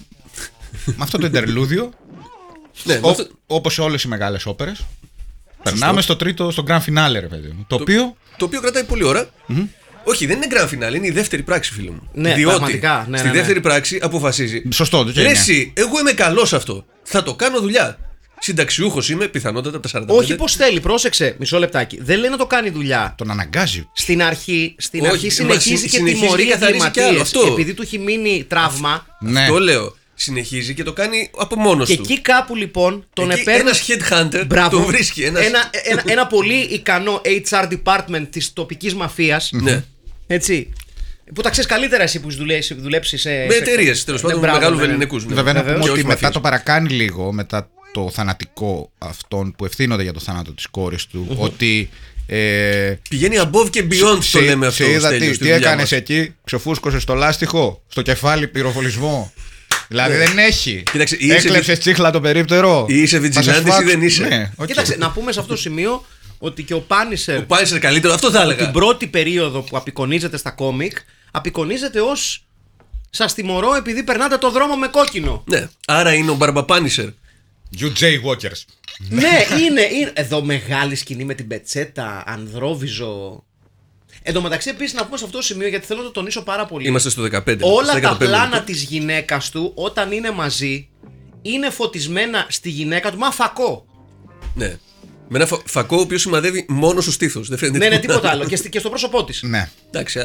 Speaker 4: με αυτό το εντερλούδιο,
Speaker 5: Ναι,
Speaker 4: όπως σε όλες οι μεγάλες όπερες, περνάμε στο τρίτο, στο grand finale, ρε παιδί μου.
Speaker 5: Το οποίο κρατάει πολλή ώρα. Όχι, δεν είναι grand finale, είναι η δεύτερη πράξη, φίλε μου.
Speaker 3: Ναι,
Speaker 5: Διότι
Speaker 3: πραγματικά, ναι,
Speaker 5: στη
Speaker 3: ναι.
Speaker 5: δεύτερη πράξη αποφασίζει.
Speaker 4: Σωστό, το
Speaker 5: Ρε
Speaker 4: είναι.
Speaker 5: εσύ, εγώ είμαι καλός σε αυτό. Θα το κάνω δουλειά. Συνταξιούχος είμαι, πιθανότατα από τα 45.
Speaker 3: Όχι πως θέλει, πρόσεξε, μισό λεπτάκι. Δεν λέει να το κάνει δουλειά.
Speaker 4: Τον αναγκάζει.
Speaker 3: Στην αρχή
Speaker 5: Όχι,
Speaker 3: συνεχίζει και
Speaker 5: συνεχίζει
Speaker 3: τιμωρεί
Speaker 5: και καθαρίζει κι άλλο,
Speaker 3: εγκληματίες.
Speaker 5: αυτό.
Speaker 3: Επειδή του έχει μείνει τραύμα.
Speaker 4: Ναι.
Speaker 5: Αυτό λέω. Συνεχίζει και το κάνει από μόνος
Speaker 3: Και
Speaker 5: του.
Speaker 3: εκεί κάπου λοιπόν τον
Speaker 5: Εκεί
Speaker 3: επέρνει.
Speaker 5: ένας headhunter
Speaker 3: Μπράβο.
Speaker 5: τον βρίσκει.
Speaker 3: Ένα πολύ ικανό HR department της τοπικής μαφίας.
Speaker 5: Ναι.
Speaker 3: Έτσι. Που τα ξέρεις καλύτερα εσύ που έχεις δουλέψει σε.
Speaker 5: Με εταιρείες τέλος πάντων, με μεγάλους ελληνικούς.
Speaker 4: Βέβαια να πούμε
Speaker 5: Και
Speaker 4: ότι
Speaker 5: όχι
Speaker 4: μετά
Speaker 5: μαφίες.
Speaker 4: το παρακάνει λίγο, μετά το θανατικό αυτών που ευθύνονται για το θάνατο της κόρης του, ότι.
Speaker 5: Πηγαίνει above και beyond το λέμε αυτό.
Speaker 4: Σε είδα
Speaker 5: Στέλιο, στη
Speaker 4: τι
Speaker 5: δουλειά
Speaker 4: έκανες
Speaker 5: μας.
Speaker 4: εκεί, ξεφούσκωσες στο λάστιχο, στο κεφάλι πυροβολισμό. Δηλαδή δεν έχει.
Speaker 5: Κοίταξε, ή είσαι
Speaker 4: Έκλεψες τσίχλα το περίπτερο.
Speaker 5: Ή είσαι
Speaker 4: Θα σε
Speaker 5: vigilante ή
Speaker 4: σφάξω.
Speaker 5: δεν είσαι.
Speaker 4: Ναι, οκ.
Speaker 3: Κοίταξε, να πούμε σε αυτό το σημείο ότι και ο Πάνισερ.
Speaker 5: Ο Πάισερ καλύτερο, αυτό θα
Speaker 3: την
Speaker 5: έλεγα.
Speaker 3: πρώτη περίοδο που απεικονίζεται στα κόμικ, απεικονίζεται ως σας τιμωρώ επειδή περνάτε το δρόμο με κόκκινο.
Speaker 5: Ναι, άρα είναι ο Μπαρμπαπάνισερ.
Speaker 4: You jaywalkers.
Speaker 3: Ναι, είναι. Εδώ μεγάλη σκηνή με την πετσέτα, ανδρόβιζο. Εν τω μεταξύ, επίσης να πούμε σε αυτό το σημείο, γιατί θέλω να το τονίσω πάρα πολύ.
Speaker 5: Είμαστε στο 15.
Speaker 3: Όλα
Speaker 5: στο
Speaker 3: τα
Speaker 5: 15
Speaker 3: πλάνα
Speaker 5: λεπτό.
Speaker 3: της γυναίκας του, όταν είναι μαζί, είναι φωτισμένα στη γυναίκα του. Μα φακό.
Speaker 5: Ναι. Με ένα φακό ο οποίος σημαδεύει μόνο στο στήθος. Δεν φαίνεται
Speaker 3: Ναι, τίποτα άλλο. Και στο πρόσωπό της.
Speaker 4: Ναι.
Speaker 5: Εντάξει,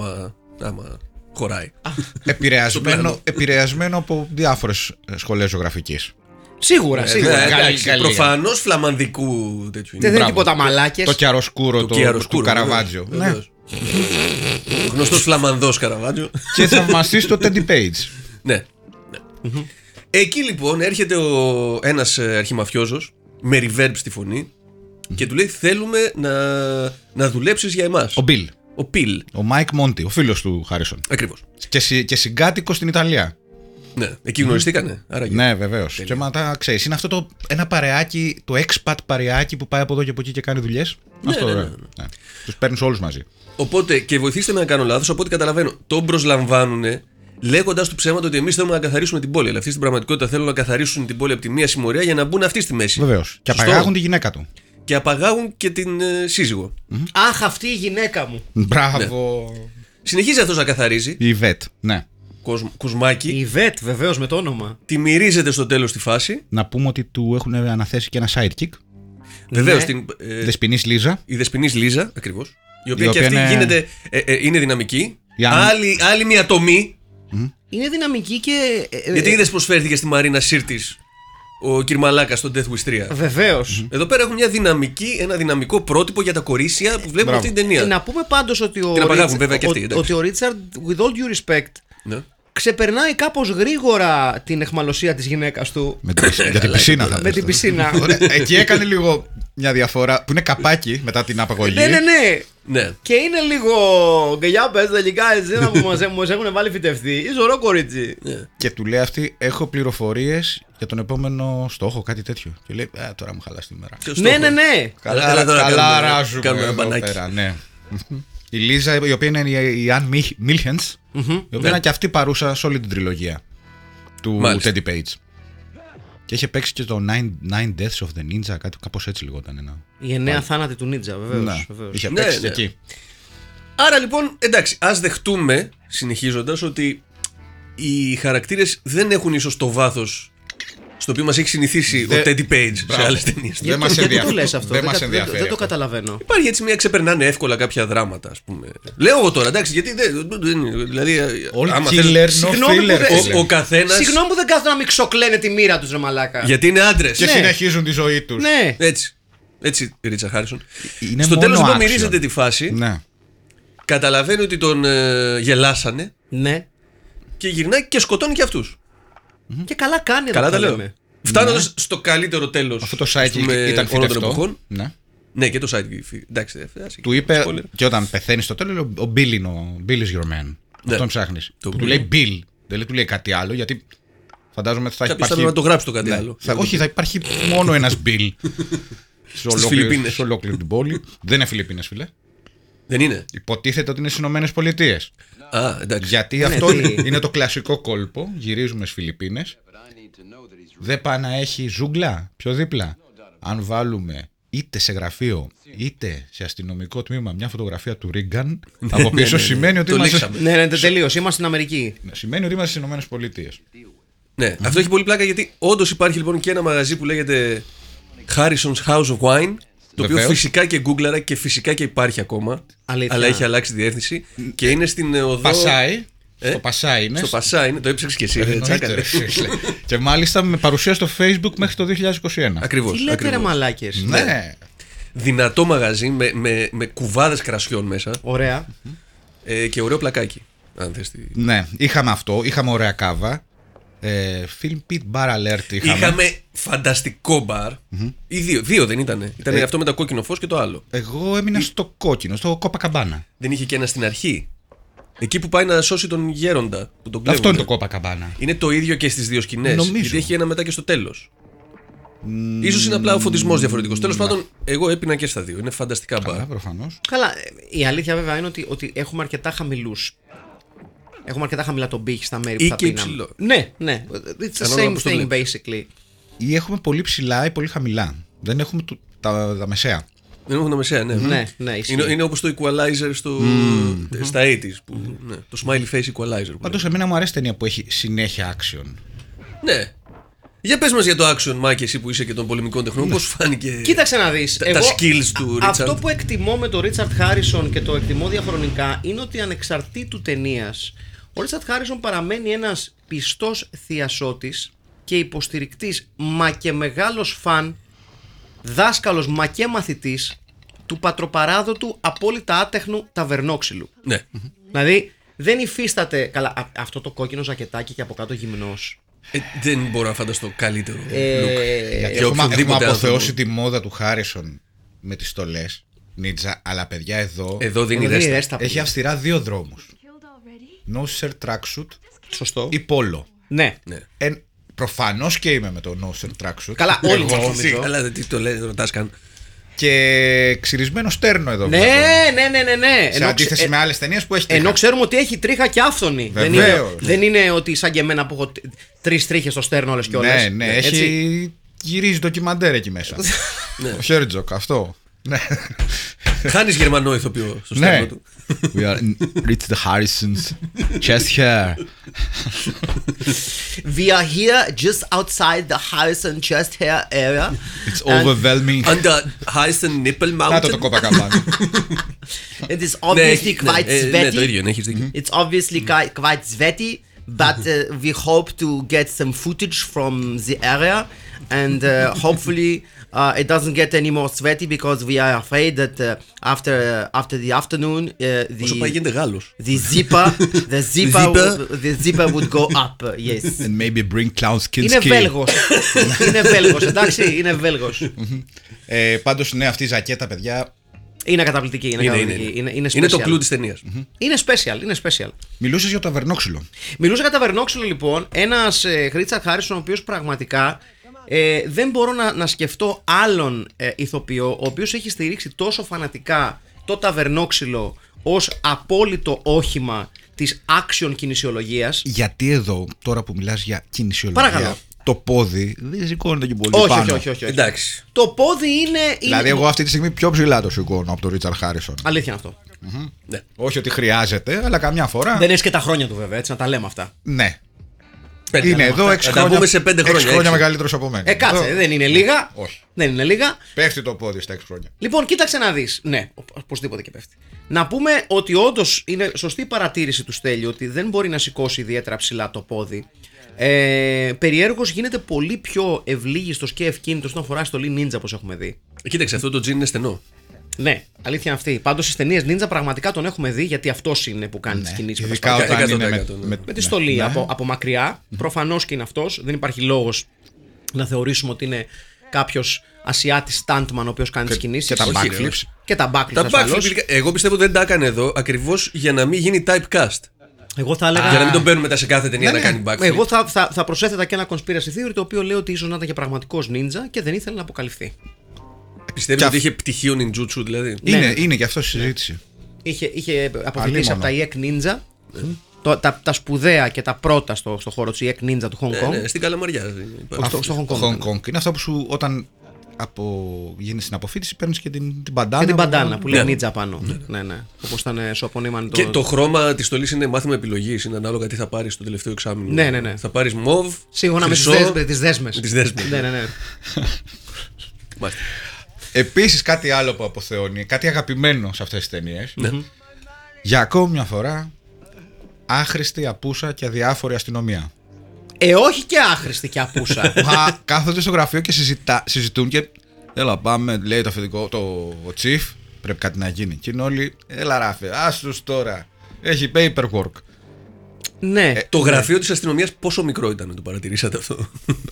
Speaker 5: άμα χωράει.
Speaker 4: Επηρεασμένο από διάφορες σχολές ζωγραφικής.
Speaker 3: Σίγουρα, σίγουρα.
Speaker 4: Γαλλία.
Speaker 5: Προφανώς φλαμανδικού τέτοιου.
Speaker 3: Δεν
Speaker 5: είναι.
Speaker 3: είναι τίποτα μαλάκες.
Speaker 4: Το κιαροσκούρο του Καραβάτζιο. Ναι.
Speaker 5: Ο γνωστός φλαμανδός Καραβάτζιο.
Speaker 4: Και θαυμαστής το Teddy Page.
Speaker 5: Ναι. Εκεί λοιπόν έρχεται ένας αρχιμαφιόζος με reverb στη φωνή και του λέει θέλουμε να δουλέψεις για εμάς.
Speaker 4: Ο Bill.
Speaker 5: Ο Πιλ.
Speaker 4: Ο Mike Monty, ο φίλος του Χάρισον.
Speaker 5: Ακριβώς.
Speaker 4: Και συγκάτοικο στην Ιταλία.
Speaker 5: Ναι, εκεί γνωριστήκανε. Άρα
Speaker 4: Ναι, βεβαίως. Και μετά ξέρεις, είναι αυτό ένα παρεάκι, το expat παρεάκι που πάει από εδώ και από εκεί και κάνει δουλειές. Αυτό
Speaker 5: ναι.
Speaker 4: Τους παίρνεις όλους μαζί.
Speaker 5: Οπότε, και βοηθήστε με να κάνω λάθος, από ό,τι καταλαβαίνω, τον προσλαμβάνουνε λέγοντας του ψέματα ότι εμείς θέλουμε να καθαρίσουμε την πόλη. Αλλά αυτοί στην πραγματικότητα θέλουν να καθαρίσουν την πόλη από τη μία συμμορία για να μπουν αυτοί στη μέση.
Speaker 4: Βεβαίως. Και
Speaker 5: Σωστό.
Speaker 4: απαγάγουν τη γυναίκα του.
Speaker 5: Και απαγάγουν και την σύζυγο.
Speaker 3: Αχ, αυτή η γυναίκα μου.
Speaker 4: Μπράβο.
Speaker 5: Συνεχίζει αυτός να καθαρίζει.
Speaker 4: Η Ιβέτ, ναι.
Speaker 5: Κοσμάκι.
Speaker 3: Η Ιβέτ, βεβαίως με το όνομα.
Speaker 5: Τη μυρίζεται στο τέλος τη φάση.
Speaker 4: Να πούμε ότι του έχουν αναθέσει και ένα sidekick.
Speaker 5: Βεβαίως
Speaker 3: Ναι.
Speaker 5: την.
Speaker 4: Δεσποινής Λίζα.
Speaker 5: Η Δεσποινής Λίζα, ακριβώς. Η οποία
Speaker 4: Η
Speaker 5: και
Speaker 4: οποία
Speaker 5: αυτή
Speaker 4: είναι-
Speaker 5: γίνεται. Είναι δυναμική.
Speaker 4: Η Άννα-
Speaker 5: Άλλη μια τομή.
Speaker 3: Είναι δυναμική και.
Speaker 5: Γιατί είδες πως φέρθηκε στη Μαρίνα Σύρτης ο Κυρμαλάκας στο Death Wish 3.
Speaker 3: Βεβαίως.
Speaker 5: Εδώ πέρα έχουμε ένα δυναμικό πρότυπο για τα κορίτσια που βλέπουμε
Speaker 4: Μπράβο.
Speaker 5: αυτή την ταινία.
Speaker 3: Να πούμε πάντως ότι
Speaker 5: Την απαγάγουν βέβαια και αυτοί, εντάξει.
Speaker 3: ότι ο Ρίτσαρντ, with all due respect,
Speaker 5: Ναι.
Speaker 3: ξεπερνάει κάπως γρήγορα την εχμαλωσία της γυναίκας του.
Speaker 4: Για την πισίνα θα
Speaker 3: Με
Speaker 4: πες
Speaker 3: την
Speaker 4: τώρα.
Speaker 3: πισίνα.
Speaker 4: Ωραία, εκεί έκανε λίγο μια διαφορά που είναι καπάκι μετά την απαγωγή.
Speaker 3: Ναι.
Speaker 5: Ναι.
Speaker 3: Και είναι λίγο. Και για πες τελικά, εσένα που μας έχουν βάλει φυτευτεί. Είσαι ωραίο κορίτσι.
Speaker 4: Και του λέει αυτή: έχω πληροφορίες για τον επόμενο στόχο, κάτι τέτοιο. Και λέει: τώρα μου χαλάς τη μέρα.
Speaker 5: Ποιος
Speaker 3: Ναι,
Speaker 5: στόχος?
Speaker 3: ναι.
Speaker 5: Έλα τώρα
Speaker 4: Καλά
Speaker 5: κάνουμε
Speaker 4: ράζουμε
Speaker 5: ένα
Speaker 4: εδώ
Speaker 5: μπανάκι.
Speaker 4: πέρα, ναι. Η Λίζα, η οποία είναι η Αν Μίλχενς, η οποία είναι και αυτή παρούσα σε όλη την τριλογία του
Speaker 5: Μάλιστα.
Speaker 4: Teddy Page. Και είχε παίξει και το Nine Deaths of the Ninja, κάτι κάπως έτσι λεγόταν.
Speaker 3: Οι 9 θάνατοι του Νίτζα,
Speaker 4: Ναι,
Speaker 3: βεβαίως.
Speaker 4: είχε
Speaker 5: Ναι,
Speaker 4: παίξει
Speaker 5: ναι.
Speaker 4: εκεί.
Speaker 5: Άρα λοιπόν, εντάξει, ας δεχτούμε, συνεχίζοντας, ότι οι χαρακτήρες δεν έχουν ίσως το βάθος στο οποίο μας έχει συνηθίσει ο Teddy Page σε άλλες ταινίες.
Speaker 4: Δεν μας
Speaker 3: Γιατί το
Speaker 4: ενδιαφέρει.
Speaker 3: λες αυτό,
Speaker 4: Δεν μας
Speaker 3: δεν
Speaker 4: ενδιαφέρει
Speaker 3: το
Speaker 4: αυτό.
Speaker 3: καταλαβαίνω.
Speaker 5: Υπάρχει έτσι μια ξεπερνάνε εύκολα κάποια δράματα, ας πούμε. Λέω εγώ τώρα, εντάξει, γιατί δεν. Δηλαδή,
Speaker 4: All
Speaker 5: άμα
Speaker 4: killer,
Speaker 5: θες-
Speaker 4: no
Speaker 3: Συγγνώμη που
Speaker 4: filler.
Speaker 3: δεν-
Speaker 4: φίλε.
Speaker 5: ο καθένας.
Speaker 3: Συγγνώμη που δεν κάθονται να μην ξοκλαίνε τη μοίρα τους, ρε μαλάκα.
Speaker 5: Γιατί είναι άντρες.
Speaker 4: Και
Speaker 3: Ναι.
Speaker 4: συνεχίζουν τη ζωή τους.
Speaker 3: Ναι.
Speaker 5: Έτσι, Ρίτσαρντ Χάρισον.
Speaker 4: Είναι
Speaker 5: Στο
Speaker 4: μόνο
Speaker 5: τέλος λοιπόν
Speaker 4: action.
Speaker 5: μυρίζεται τη φάση,
Speaker 4: Ναι.
Speaker 5: καταλαβαίνει ότι τον γελάσανε
Speaker 3: Ναι.
Speaker 5: και γυρνάει και σκοτώνει και αυτούς.
Speaker 3: Και καλά κάνει.
Speaker 5: Καλά
Speaker 3: εδώ
Speaker 5: τα
Speaker 3: που
Speaker 5: λέω.
Speaker 3: λέμε.
Speaker 5: Φτάνοντας στο καλύτερο τέλος.
Speaker 4: Αυτό το
Speaker 5: ας
Speaker 4: sidekick
Speaker 5: πούμε,
Speaker 4: ήταν
Speaker 5: όλων των
Speaker 4: φυτευτό.
Speaker 5: εποχών.
Speaker 4: Ναι.
Speaker 5: Ναι, και το sidekick. Εντάξει,
Speaker 4: Του είπε,
Speaker 5: spoiler.
Speaker 4: και όταν πεθαίνει στο τέλο, ο Bill είναι ο Bill is your man.
Speaker 5: Ναι.
Speaker 4: Αυτόν ψάχνει.
Speaker 5: Το
Speaker 4: Του
Speaker 5: Bill.
Speaker 4: λέει Bill. Δεν του λέει κάτι άλλο, γιατί φαντάζομαι ότι θα
Speaker 5: Κάποιος
Speaker 4: υπάρχει.
Speaker 5: θα να το γράψει το κάτι
Speaker 4: Ναι.
Speaker 5: άλλο.
Speaker 4: Όχι, θα υπάρχει μόνο ένα Bill.
Speaker 5: Φιλιππίνες.
Speaker 4: Σε ολόκληρη την πόλη. Δεν είναι Φιλιππίνες, φίλε.
Speaker 5: Δεν είναι.
Speaker 4: Υποτίθεται ότι είναι στις Ηνωμένες Πολιτείες.
Speaker 5: Α, εντάξει.
Speaker 4: Γιατί
Speaker 3: Ναι,
Speaker 4: αυτό
Speaker 3: τι.
Speaker 4: είναι το κλασικό κόλπο. Γυρίζουμε στις Φιλιππίνες. Δεν πάει να έχει ζούγκλα πιο δίπλα. Αν βάλουμε είτε σε γραφείο είτε σε αστυνομικό τμήμα μια φωτογραφία του Ρίγκαν, από πίσω σημαίνει ότι
Speaker 5: Το
Speaker 4: είμαστε.
Speaker 5: λήξαμε.
Speaker 3: Ναι, τελείως. Είμαστε στην Αμερική.
Speaker 4: Σημαίνει ότι είμαστε στις Ηνωμένες Πολιτείες.
Speaker 5: Ναι, αυτό έχει πολύ πλάκα γιατί όντως υπάρχει λοιπόν και ένα μαγαζί που λέγεται Harrison's House of Wine. Το οποίο
Speaker 4: Βεβαίως.
Speaker 5: φυσικά και γκούγκλαρα και φυσικά και υπάρχει ακόμα.
Speaker 3: Αλήθεια.
Speaker 5: Αλλά έχει αλλάξει διεύθυνση. Και είναι στην οδό.
Speaker 4: Πασάι. Στο Πασάι είναι.
Speaker 5: Στο Πασά είναι. Το έψαξες και εσύ. Τσάκα.
Speaker 4: Εννοείται, φίλε. Και μάλιστα με παρουσία στο Facebook μέχρι το 2021.
Speaker 5: Ακριβώς.
Speaker 3: Τι λέτε, ρε
Speaker 5: ακριβώς.
Speaker 3: μαλάκες.
Speaker 4: Ναι.
Speaker 5: Δυνατό μαγαζί με κουβάδες κρασιών μέσα
Speaker 3: Ωραία.
Speaker 5: και ωραίο πλακάκι. Αν θες τη...
Speaker 4: Ναι, είχαμε αυτό, είχαμε ωραία κάβα. Film Pit Bar Alert
Speaker 5: Είχαμε φανταστικό μπαρ. Ή δύο δεν ήτανε. Ήταν αυτό με το κόκκινο φως και το άλλο.
Speaker 4: Εγώ έμεινα στο κόκκινο, στο Κόπακαμπάνα.
Speaker 5: Δεν είχε και ένα στην αρχή. Εκεί που πάει να σώσει τον γέροντα που τον κλέβουνε.
Speaker 4: Αυτό είναι το Κόπακαμπάνα.
Speaker 5: Είναι το ίδιο και στις δύο σκηνές.
Speaker 4: Νομίζω.
Speaker 5: Γιατί έχει ένα μετά και στο τέλος. Ίσως είναι απλά ο φωτισμός διαφορετικός. Τέλος πάντων, εγώ έπινα και στα δύο. Είναι φανταστικά μπαρ.
Speaker 4: Καλά, προφανώς.
Speaker 3: Καλά, η αλήθεια βέβαια είναι ότι έχουμε αρκετά χαμηλούς. Έχουμε αρκετά χαμηλά τον πύχη στα μέρη
Speaker 5: Ή
Speaker 3: που θα
Speaker 5: και
Speaker 3: πίναμε.
Speaker 5: υψηλό.
Speaker 3: Ναι, ναι. It's the
Speaker 5: Ανάλογα
Speaker 3: same
Speaker 5: πώς το
Speaker 3: thing
Speaker 5: βλέπεις.
Speaker 3: basically.
Speaker 4: Ή έχουμε πολύ ψηλά ή πολύ χαμηλά. Δεν έχουμε τα μεσαία.
Speaker 5: Δεν έχουν τα μεσαία, ναι.
Speaker 3: Ναι, ναι, ισχύει.
Speaker 5: Είναι όπως το equalizer στα 80s. Ναι, το smiley face equalizer. που
Speaker 4: Πάντως, εμένα μου αρέσει ταινία που έχει συνέχεια action.
Speaker 5: λέμε. Ναι. Για πες μας για το action, Μάκη, εσύ που είσαι και των πολεμικών τεχνών, πώς φάνηκε.
Speaker 3: Κοίταξε να δεις.
Speaker 5: Τα skills του Richard.
Speaker 3: Αυτό που εκτιμώ με τον Ρίτσαρντ Χάρισον και το εκτιμώ διαχρονικά είναι ότι ανεξαρτήτου ταινίας, ο Ρίτσαρντ Χάρισον παραμένει ένας πιστός θειασότης και υποστηρικτής, μα και μεγάλος φαν, δάσκαλος μα και μαθητής του πατροπαράδοτου απόλυτα άτεχνου ταβερνόξυλου.
Speaker 5: Ναι.
Speaker 3: Δηλαδή δεν υφίσταται. Καλά, αυτό το κόκκινο ζακετάκι και από κάτω γυμνός.
Speaker 5: Δεν μπορώ να φανταστώ καλύτερο look.
Speaker 4: Γιατί
Speaker 5: για
Speaker 4: έχουμε
Speaker 5: οποιονδήποτε
Speaker 4: αποθεώσει
Speaker 5: άνθρωπο.
Speaker 4: τη μόδα του Χάρισον με τις στολές. Νίτζα, αλλά παιδιά εδώ
Speaker 5: Εδώ δίνει
Speaker 3: Δεν είναι
Speaker 5: ρέστα.
Speaker 3: ρέστα,
Speaker 4: έχει
Speaker 3: παιδιά.
Speaker 4: αυστηρά δύο δρόμους. No shirt tracksuit
Speaker 3: Σωστό.
Speaker 4: ή πόλο.
Speaker 3: Ναι.
Speaker 5: Ναι.
Speaker 4: Προφανώς και είμαι με το no shirt tracksuit.
Speaker 3: Καλά, όλοι μας
Speaker 4: Εγώ.
Speaker 3: νομίζω.
Speaker 5: Καλά, τι το λέει, ρωτάς καν.
Speaker 4: Και ξυρισμένο στέρνο εδώ.
Speaker 3: Ναι,
Speaker 4: βλέπω.
Speaker 3: ναι.
Speaker 4: Σε αντίθεση με άλλες ταινίες που έχει τρίχα.
Speaker 3: Ενώ ξέρουμε ότι έχει τρίχα και άφθονη.
Speaker 4: Βεβαίως.
Speaker 3: Δεν είναι ότι σαν και εμένα που έχω 3 τρίχες στο στέρνο όλες και όλες.
Speaker 4: Ναι,
Speaker 3: Έτσι.
Speaker 4: έχει γυρίζει ντοκιμαντέρ εκεί μέσα. Ο Χέρτζοκ, αυτό. Ναι.
Speaker 5: Χάνεις Γερμανό ηθοποιό στο
Speaker 4: Ναι.
Speaker 5: στέρνο του.
Speaker 4: We are Richard Harrison's chest hair.
Speaker 3: We are here just outside the Harrison chest hair area.
Speaker 4: It's overwhelming.
Speaker 5: Under Heisen Nipple
Speaker 4: Να το
Speaker 5: Mountain.
Speaker 4: Κόπακαμπάνα.
Speaker 3: It is obviously quite
Speaker 5: Ναι, το
Speaker 3: sweaty.
Speaker 5: ίδιο, ναι, έχεις δίκιο.
Speaker 3: It's obviously quite sweaty, but we hope to get some footage from the area, and hopefully it doesn't get any more sweaty because we are afraid that after the afternoon
Speaker 5: Όσο πάει γίνεται Γάλλος.
Speaker 3: the zipper would go up. Yes.
Speaker 4: And maybe bring Klaus
Speaker 3: Είναι
Speaker 4: Kinski.
Speaker 3: Βέλγος. Είναι Βέλγος, εντάξει, είναι Βέλγος.
Speaker 4: Πάντως ναι, αυτή η ζακέτα, παιδιά.
Speaker 3: Είναι καταπληκτική. Είναι καταπληκτική. Είναι
Speaker 5: Είναι το
Speaker 3: special.
Speaker 5: κλου της ταινίας.
Speaker 3: Είναι special, είναι special.
Speaker 4: Μιλούσες για το ταβερνόξυλο.
Speaker 3: Μιλούσα για ταβερνόξυλο λοιπόν, ένας Ρίτσαρντ Χάρισον ο οποίος πραγματικά δεν μπορώ να σκεφτώ άλλον ηθοποιό ο οποίος έχει στηρίξει τόσο φανατικά το ταβερνόξυλο ως απόλυτο όχημα της action κινησιολογίας.
Speaker 4: Γιατί εδώ, τώρα που μιλάς για κινησιολογία,
Speaker 3: Παρακαλώ.
Speaker 4: το πόδι δεν σηκώνεται και πολύ
Speaker 3: Όχι,
Speaker 4: πάνω.
Speaker 3: όχι.
Speaker 5: Εντάξει.
Speaker 3: Το πόδι είναι.
Speaker 4: Δηλαδή, εγώ αυτή τη στιγμή πιο ψηλά το σηκώνω από τον Ρίτσαρντ Χάρισον.
Speaker 3: Αλήθεια είναι αυτό.
Speaker 5: Ναι.
Speaker 4: Όχι ότι χρειάζεται, αλλά καμιά φορά.
Speaker 3: Δεν έχει και τα χρόνια του βέβαια, έτσι να τα λέμε αυτά.
Speaker 4: Ναι. Είναι εδώ 6
Speaker 5: Θα τα πούμε σε 5 χρόνια.
Speaker 4: 6 χρόνια
Speaker 5: 6.
Speaker 4: μεγαλύτερος από μένα.
Speaker 3: Κάτσε, δεν είναι λίγα.
Speaker 4: Όχι.
Speaker 3: Δεν είναι λίγα.
Speaker 4: Πέφτει το πόδι στα 6 χρόνια.
Speaker 3: Λοιπόν, κοίταξε να δεις. Ναι, οπωσδήποτε και πέφτει. Να πούμε ότι όντως είναι σωστή η παρατήρηση του Στέλιου ότι δεν μπορεί να σηκώσει ιδιαίτερα ψηλά το πόδι. Περιέργως γίνεται πολύ πιο ευλίγιστος και ευκίνητος όταν φοράει στολή ninja όπως έχουμε δει.
Speaker 5: Κοίταξε, αυτό το τζιν είναι στενό.
Speaker 3: Ναι, αλήθεια αυτή. Πάντως στις ταινίες ninja πραγματικά τον έχουμε δει γιατί αυτός είναι που κάνει τις κινήσεις με τα
Speaker 4: Ειδικά
Speaker 3: σπαθιά.
Speaker 4: όταν είναι
Speaker 5: 100%, ναι.
Speaker 3: Με τη στολή
Speaker 4: ναι.
Speaker 3: από μακριά. Προφανώς και είναι αυτός. Δεν υπάρχει λόγος να θεωρήσουμε ότι είναι κάποιος Ασιάτης stuntman ο οποίος κάνει τις κινήσεις.
Speaker 4: Και τα
Speaker 5: Όχι,
Speaker 4: backflips.
Speaker 3: Και τα backflips
Speaker 5: Τα
Speaker 3: ασφαλώς.
Speaker 5: backflip, εγώ πιστεύω δεν τα έκανε εδώ ακριβώς για να μην γίνει typecast.
Speaker 3: Εγώ θα έλεγα.
Speaker 5: Για να μην τον παίρνουν μετά σε κάθε ταινία
Speaker 4: Ναι,
Speaker 5: να
Speaker 4: ναι.
Speaker 5: κάνει backflip.
Speaker 3: Εγώ θα προσέθετα και ένα conspiracy theory το οποίο λέει ότι ίσως να ήταν και πραγματικός ninja και δεν ήθελε να αποκαλυφθεί.
Speaker 5: Πιστεύεις
Speaker 4: Και
Speaker 5: ότι είχε πτυχίο ninjutsu δηλαδή.
Speaker 4: Είναι και αυτό συζήτηση.
Speaker 3: Είχε αποφυτίσει
Speaker 4: Αλίμονο.
Speaker 3: από τα EEC Ninja. Τα σπουδαία και τα πρώτα στο χώρο του EEC Ninja του Hong Kong.
Speaker 5: Ναι, στην Καλαμαριά.
Speaker 3: Στο Hong Kong.
Speaker 4: Hong Kong. Είναι αυτό που σου όταν γίνει στην αποφύτιση παίρνει και την μπαντάνα.
Speaker 3: Και την μπαντάνα που λέει
Speaker 5: Ναι.
Speaker 3: Ninja πάνω. Ναι. Όπως ήταν σου απονείμαν
Speaker 5: Και το χρώμα τη στολή είναι μάθημα επιλογής. Είναι ανάλογα τι θα πάρει στο τελευταίο εξάμηνο.
Speaker 3: Ναι.
Speaker 5: Θα πάρει μοβ.
Speaker 3: Σύγχρονα με
Speaker 5: χρυσό,
Speaker 3: τις δέσμες.
Speaker 5: με τις δέσμες.
Speaker 3: Ναι.
Speaker 5: Μάλιστα.
Speaker 4: Επίσης κάτι άλλο που αποθεώνει, κάτι αγαπημένο σε αυτές τις ταινίες.
Speaker 5: Ναι.
Speaker 4: Για ακόμη μια φορά, άχρηστη, απούσα και αδιάφορη αστυνομία.
Speaker 3: Όχι και άχρηστη και απούσα.
Speaker 4: Μα κάθονται στο γραφείο και συζητούν και. Έλα, πάμε, λέει το αφεντικό, ο chief, πρέπει κάτι να γίνει. Και είναι όλοι, έλα ράφε, άστους τώρα. Έχει paperwork.
Speaker 3: Ναι.
Speaker 5: Το γραφείο της αστυνομίας πόσο μικρό ήταν, το παρατηρήσατε αυτό?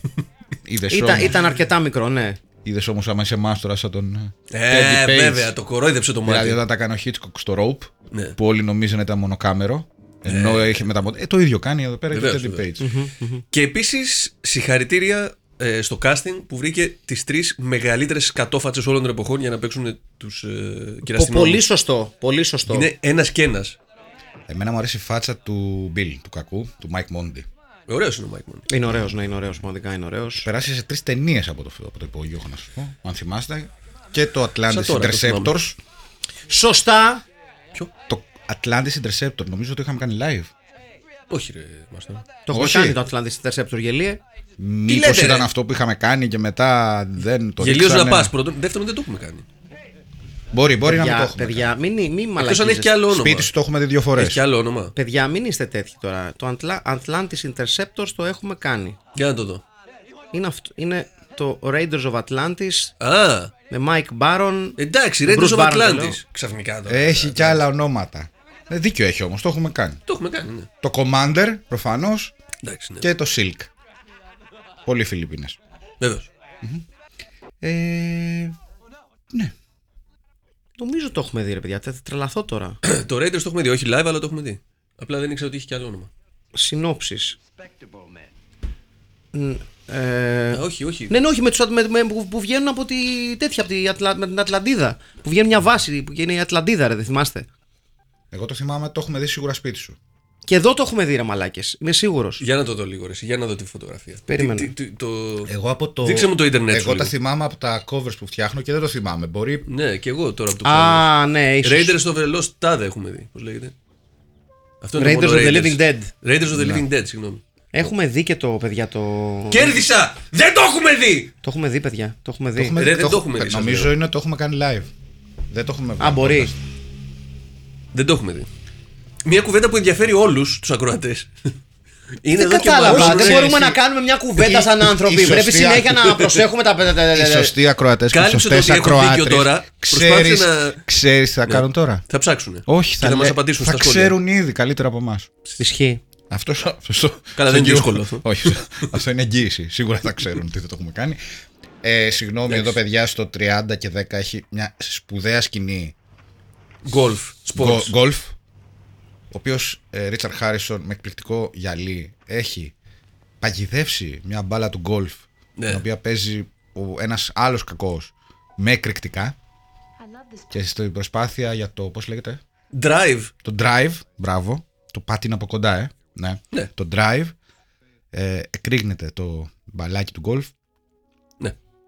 Speaker 3: Ήταν αρκετά μικρό, ναι.
Speaker 4: Είδες όμως άμα είσαι μάστορας σαν τον Teddy Page.
Speaker 5: Βέβαια, το κορόιδεψε το μάτι.
Speaker 4: Δηλαδή όταν τα έκανε ο Hitchcock στο Rope,
Speaker 5: Ναι.
Speaker 4: που όλοι νομίζανε ήταν μονοκάμερο, ενώ είχε μεταμορφώσει. Το ίδιο κάνει εδώ πέρα
Speaker 5: Βεβαίως,
Speaker 4: και ο Teddy Page.
Speaker 5: Και επίσης συγχαρητήρια στο casting που βρήκε τις 3 μεγαλύτερες σκατόφατσες όλων των εποχών για να παίξουν τους κυραστινόμους.
Speaker 3: Πολύ σωστό. Πολύ σωστό.
Speaker 5: Είναι ένας και ένας.
Speaker 4: Εμένα μου αρέσει η φάτσα του Bill, του κακού, του Mike Monty.
Speaker 5: Ωραίος είναι ο Mike Monty.
Speaker 3: Είναι ωραίος, ναι, είναι ωραίος. Πραγματικά είναι ωραίος.
Speaker 4: Περάσει σε 3 ταινίες από το υπόγειο, έχω να σας πω, αν θυμάστε. Και το Atlantis
Speaker 5: Σαν τώρα το θυμάμαι.
Speaker 4: Interceptors.
Speaker 3: Σωστά.
Speaker 4: Το Atlantis Interceptor, νομίζω το είχαμε κάνει live.
Speaker 5: Όχι ρε Μαστό.
Speaker 3: Το έχουμε
Speaker 4: Όχι.
Speaker 3: κάνει το Atlantis Interceptor γελίε.
Speaker 4: Μήπως
Speaker 5: λέτε,
Speaker 4: ήταν
Speaker 5: ρε?
Speaker 4: αυτό που είχαμε κάνει και μετά δεν το
Speaker 5: Γελίος να
Speaker 4: ρίξανε.
Speaker 5: πας πρώτον. Δεύτερον δεν το έχουμε κάνει.
Speaker 4: Μπορεί να μην το έχουμε.
Speaker 3: Παιδιά, μην
Speaker 5: Εκτός αν έχει
Speaker 3: μαλακίζεστε.
Speaker 5: και άλλο όνομα.
Speaker 4: Σπίτι σου το έχουμε δει 2
Speaker 5: Έχει
Speaker 4: φορές.
Speaker 5: και άλλο όνομα.
Speaker 3: Παιδιά, μην είστε τέτοιοι τώρα. Το Atlantis Interceptors το έχουμε κάνει.
Speaker 5: Για να το δω.
Speaker 3: Είναι το Raiders of Atlantis
Speaker 5: Α,
Speaker 3: με Mike Baron.
Speaker 5: εντάξει,
Speaker 3: Bruce
Speaker 5: Raiders of
Speaker 3: Barnes,
Speaker 5: Atlantis.
Speaker 3: λέω.
Speaker 5: Ξαφνικά τώρα.
Speaker 4: Έχει και άλλα ονόματα. Δίκιο έχει όμως, το έχουμε κάνει.
Speaker 5: Το έχουμε κάνει, ναι.
Speaker 4: Το Commander προφανώς
Speaker 5: Εντάξει, ναι.
Speaker 4: και το Silk. Πολύ Φιλιππίνες.
Speaker 5: Βέβαιως.
Speaker 4: Ναι.
Speaker 3: Νομίζω το έχουμε δει, ρε παιδιά. Θα τρελαθώ τώρα.
Speaker 5: Το Raiders το έχουμε δει. Όχι live, αλλά το έχουμε δει. Απλά δεν ήξερα ότι είχε και άλλο όνομα.
Speaker 3: Συνόψεις.
Speaker 5: Όχι.
Speaker 3: Ναι, όχι, που βγαίνουν από τη τέτοια, με την Ατλαντίδα. Που βγαίνει μια βάση, που είναι η Ατλαντίδα, ρε, δεν θυμάστε.
Speaker 4: Εγώ το θυμάμαι, το έχουμε δει σίγουρα σπίτι σου.
Speaker 3: Και εδώ το έχουμε δει, ρε μαλάκες. Είμαι σίγουρος.
Speaker 5: Για να το δω λίγο, ρε. Για να δω τη φωτογραφία.
Speaker 3: Περίμενε.
Speaker 4: Εγώ από το.
Speaker 5: Δείξε μου το ίντερνετ σου
Speaker 4: Εγώ τα
Speaker 5: λίγο.
Speaker 4: θυμάμαι από τα covers που φτιάχνω και δεν το θυμάμαι. Μπορεί.
Speaker 5: Ναι, και εγώ τώρα από το
Speaker 3: Α, ναι, ίσως.
Speaker 5: Raiders of the Lost Tade έχουμε δει. Πώς λέγεται? Αυτό είναι
Speaker 3: Raiders
Speaker 5: μόνο
Speaker 3: of the Living Dead.
Speaker 5: Raiders of the Living Dead, συγγνώμη.
Speaker 3: Έχουμε δει και το, παιδιά, το.
Speaker 5: Κέρδισα! Δεν το έχουμε δει!
Speaker 3: Το έχουμε δει, παιδιά. Το έχουμε δει.
Speaker 4: Το έχουμε
Speaker 5: Ρε,
Speaker 4: δει,
Speaker 5: δεν το έχουμε δει, σας
Speaker 4: Νομίζω
Speaker 5: λέω.
Speaker 4: είναι το έχουμε κάνει live. Δεν το έχουμε
Speaker 3: Α, μπορεί.
Speaker 5: Δεν το έχουμε δει. Μια κουβέντα που ενδιαφέρει όλους τους ακροατές. Είναι
Speaker 3: Δεν
Speaker 5: εδώ και
Speaker 3: κατάλαβα.
Speaker 5: μάλλον.
Speaker 3: Δεν
Speaker 4: ξέρεις,
Speaker 3: μπορούμε να κάνουμε μια κουβέντα σαν άνθρωποι.
Speaker 4: η
Speaker 3: Πρέπει
Speaker 4: σωστή
Speaker 3: συνέχεια να προσέχουμε τα.
Speaker 4: Οι σωστοί ακροατές και οι
Speaker 5: Κάλυψε το
Speaker 4: σωστές
Speaker 5: ότι έχω δίκιο
Speaker 4: ακροάτρες.
Speaker 5: τώρα.
Speaker 4: Ξέρεις
Speaker 5: Προσπάθησε
Speaker 4: ξέρεις τι θα κάνουν τώρα.
Speaker 5: Θα ψάξουνε.
Speaker 4: Όχι,
Speaker 5: και θα μας απαντήσουν
Speaker 4: θα
Speaker 5: στα σχόλια.
Speaker 4: ξέρουν ήδη καλύτερα από εμά.
Speaker 3: Ισχύει.
Speaker 4: Αυτό
Speaker 5: Καλά, δεν είναι δύσκολο αυτό.
Speaker 4: Όχι, αυτό είναι εγγύηση. Σίγουρα θα ξέρουν τι θα το έχουμε κάνει. Συγγνώμη, εδώ παιδιά στο 30 και 10 έχει μια σπουδαία σκηνή
Speaker 5: Golf. Sports.
Speaker 4: γκολφ. Ο οποίος Ρίτσαρντ Χάρισον με εκπληκτικό γυαλί έχει παγιδεύσει μια μπάλα του γκολφ,
Speaker 5: Ναι.
Speaker 4: την οποία παίζει ένας άλλος κακός με εκρηκτικά, και στην προσπάθεια για το, πώς λέγεται,
Speaker 5: Drive.
Speaker 4: το drive, μπράβο, το πάτημα από κοντά, ναι.
Speaker 5: Ναι.
Speaker 4: Το drive, εκρήγνεται το μπαλάκι του γκολφ,
Speaker 5: Ναι.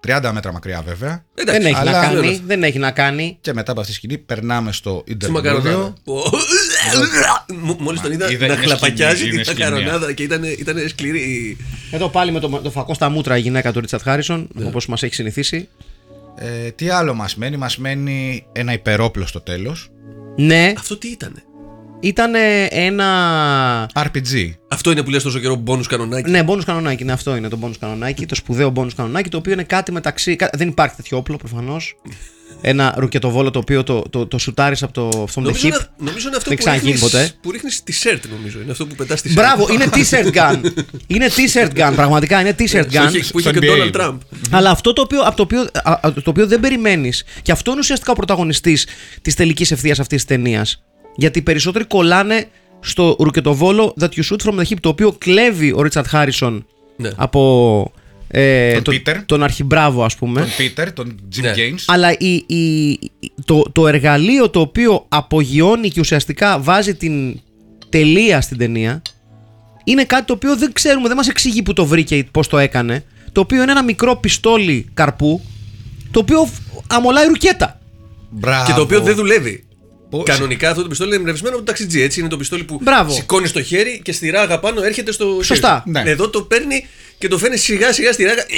Speaker 4: 30 μέτρα μακριά βέβαια.
Speaker 3: Δεν έχει
Speaker 4: αλλά-
Speaker 3: να κάνει. Δεν έχει να κάνει.
Speaker 4: Και μετά από αυτή τη σκηνή περνάμε στο
Speaker 5: Στη
Speaker 4: Ιντερνετ.
Speaker 5: μακαρονάδα. Μόλις τον είδα
Speaker 4: Είδα,
Speaker 5: να
Speaker 4: είναι
Speaker 5: χλαπακιάζει
Speaker 4: σκηνή,
Speaker 5: τη
Speaker 4: είναι
Speaker 5: μακαρονάδα και ήταν σκληρή.
Speaker 3: Εδώ πάλι με το φακό στα μούτρα η γυναίκα του Ρίτσαρντ Χάρισον, όπως μας έχει συνηθίσει.
Speaker 4: Τι άλλο μας μένει? Μας μένει ένα υπερόπλο στο τέλος.
Speaker 3: Ναι,
Speaker 5: Αυτό τι ήτανε?
Speaker 3: ήταν ένα.
Speaker 4: RPG.
Speaker 5: Αυτό είναι που λες τόσο καιρό μπόνους κανονάκι.
Speaker 3: Ναι, bonus κανονάκι. Ναι, αυτό είναι το bonus κανονάκι. Το σπουδαίο bonus κανονάκι, το οποίο είναι κάτι μεταξύ. Δεν υπάρχει τέτοιο όπλο προφανώς. Ένα ρουκετοβόλο το οποίο το σουτάρεις από το from the hip.
Speaker 5: Νομίζω είναι αυτό
Speaker 3: Δεν
Speaker 5: που
Speaker 3: ξαναγίνει
Speaker 5: ρίχνεις,
Speaker 3: ποτέ.
Speaker 5: που ρίχνεις τη σερτ, νομίζω. Είναι αυτό που πετάς τη σερτ.
Speaker 3: Μπράβο, είναι t-shirt gun. Είναι t-shirt gun, πραγματικά είναι t-shirt gun.
Speaker 5: Που είχε
Speaker 4: Στο
Speaker 5: και ο
Speaker 4: NBA.
Speaker 5: Ντόναλντ Τραμπ.
Speaker 3: Αλλά αυτό το οποίο δεν περιμένεις, και αυτό είναι ουσιαστικά ο πρωταγωνιστής της τελικής ευθείας αυτής της ταινίας. Γιατί οι περισσότεροι κολλάνε στο ρουκετοβόλο That You Shoot From The Hip, το οποίο κλέβει ο Ρίτσαρντ Χάρισον
Speaker 5: Ναι.
Speaker 3: από
Speaker 4: Τον Peter.
Speaker 3: τον αρχιμπράβο, ας πούμε.
Speaker 4: Τον Peter, τον Jim
Speaker 5: Ναι.
Speaker 4: Gaines.
Speaker 3: Αλλά το εργαλείο το οποίο απογειώνει και ουσιαστικά βάζει την τελεία στην ταινία είναι κάτι το οποίο δεν ξέρουμε, δεν μας εξηγεί που το βρήκε ή πώς το έκανε. Το οποίο είναι ένα μικρό πιστόλι καρπού, το οποίο αμολάει ρουκέτα.
Speaker 4: Μπράβο.
Speaker 5: Και το οποίο δεν δουλεύει.
Speaker 4: Πώς?
Speaker 5: Κανονικά αυτό το πιστόλι είναι εμπνευσμένο από το ταξιτζή. Έτσι είναι το πιστόλι που
Speaker 3: Μπράβο.
Speaker 5: σηκώνει το χέρι και στη ράγα πάνω έρχεται στο.
Speaker 3: Σωστά.
Speaker 5: χέρι.
Speaker 4: Ναι.
Speaker 5: Εδώ το παίρνει και το φέρνει σιγά σιγά στη ράγα.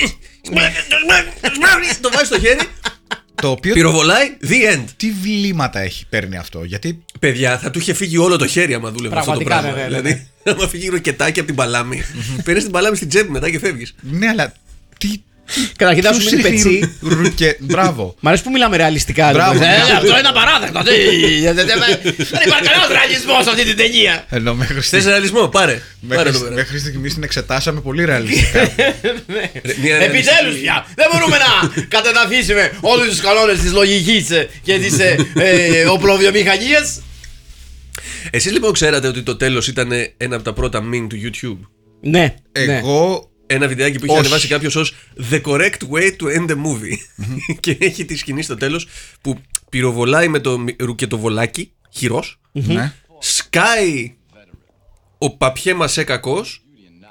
Speaker 5: Το βάζει στο χέρι,
Speaker 4: Το οποίο.
Speaker 5: πυροβολάει, the end.
Speaker 4: Τι βλήματα έχει παίρνει αυτό? Γιατί.
Speaker 5: Παιδιά, θα του είχε φύγει όλο το χέρι άμα δούλευε αυτό το
Speaker 3: Πραγματικά,
Speaker 5: πράγμα.
Speaker 3: ναι, ναι, ναι.
Speaker 5: Δηλαδή, άμα φύγει ροκετάκι από την παλάμη, παίρνει την παλάμη στην τσέπη μετά και φεύγει.
Speaker 4: Ναι, αλλά. Τι.
Speaker 3: Καταρχήν θα σου
Speaker 4: ποιος
Speaker 3: μείνει
Speaker 4: έχει
Speaker 3: πετσί.
Speaker 4: Μπράβο.
Speaker 3: Μ' αρέσει που μιλάμε ρεαλιστικά.
Speaker 4: Μπράβο,
Speaker 3: λοιπόν.
Speaker 4: μπράβο.
Speaker 3: Αυτό είναι απαράδεκτο. Δεν υπάρχει κανένα ρεαλισμό σε αυτή την ταινία.
Speaker 4: Ενώ μέχρι
Speaker 5: Θε
Speaker 4: στιγμή.
Speaker 5: ρεαλισμό, πάρε. Πάρε το πέρα.
Speaker 4: Μέχρι στιγμή την εξετάσαμε πολύ ρεαλιστικά.
Speaker 5: Μια
Speaker 3: Επιτέλους πια! Δεν μπορούμε να κατεδαφίσουμε όλους τους κανόνες της λογικής και της οπλοβιομηχανίας.
Speaker 5: Εσείς λοιπόν ξέρατε ότι το τέλος ήταν ένα από τα πρώτα meme του YouTube.
Speaker 3: Ναι, ναι.
Speaker 4: Εγώ.
Speaker 5: Ένα βιντεάκι που είχε
Speaker 4: Όχι.
Speaker 5: ανεβάσει κάποιος ως The correct way to end the movie. Και έχει τη σκηνή στο τέλος που πυροβολάει με το ρουκετοβολάκι, χειρός,
Speaker 4: Ναι.
Speaker 5: σκάει ο παπιέ μας κακός,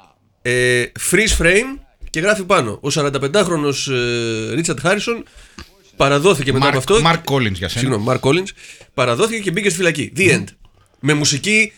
Speaker 5: freeze frame και γράφει πάνω. Ο 45χρονος Ρίτσαρντ Χάρισον παραδόθηκε μετά από αυτό.
Speaker 4: Mark Collins για σένα.
Speaker 5: Συγγνώμη, Mark Collins παραδόθηκε και μπήκε στη φυλακή. The end. Με μουσική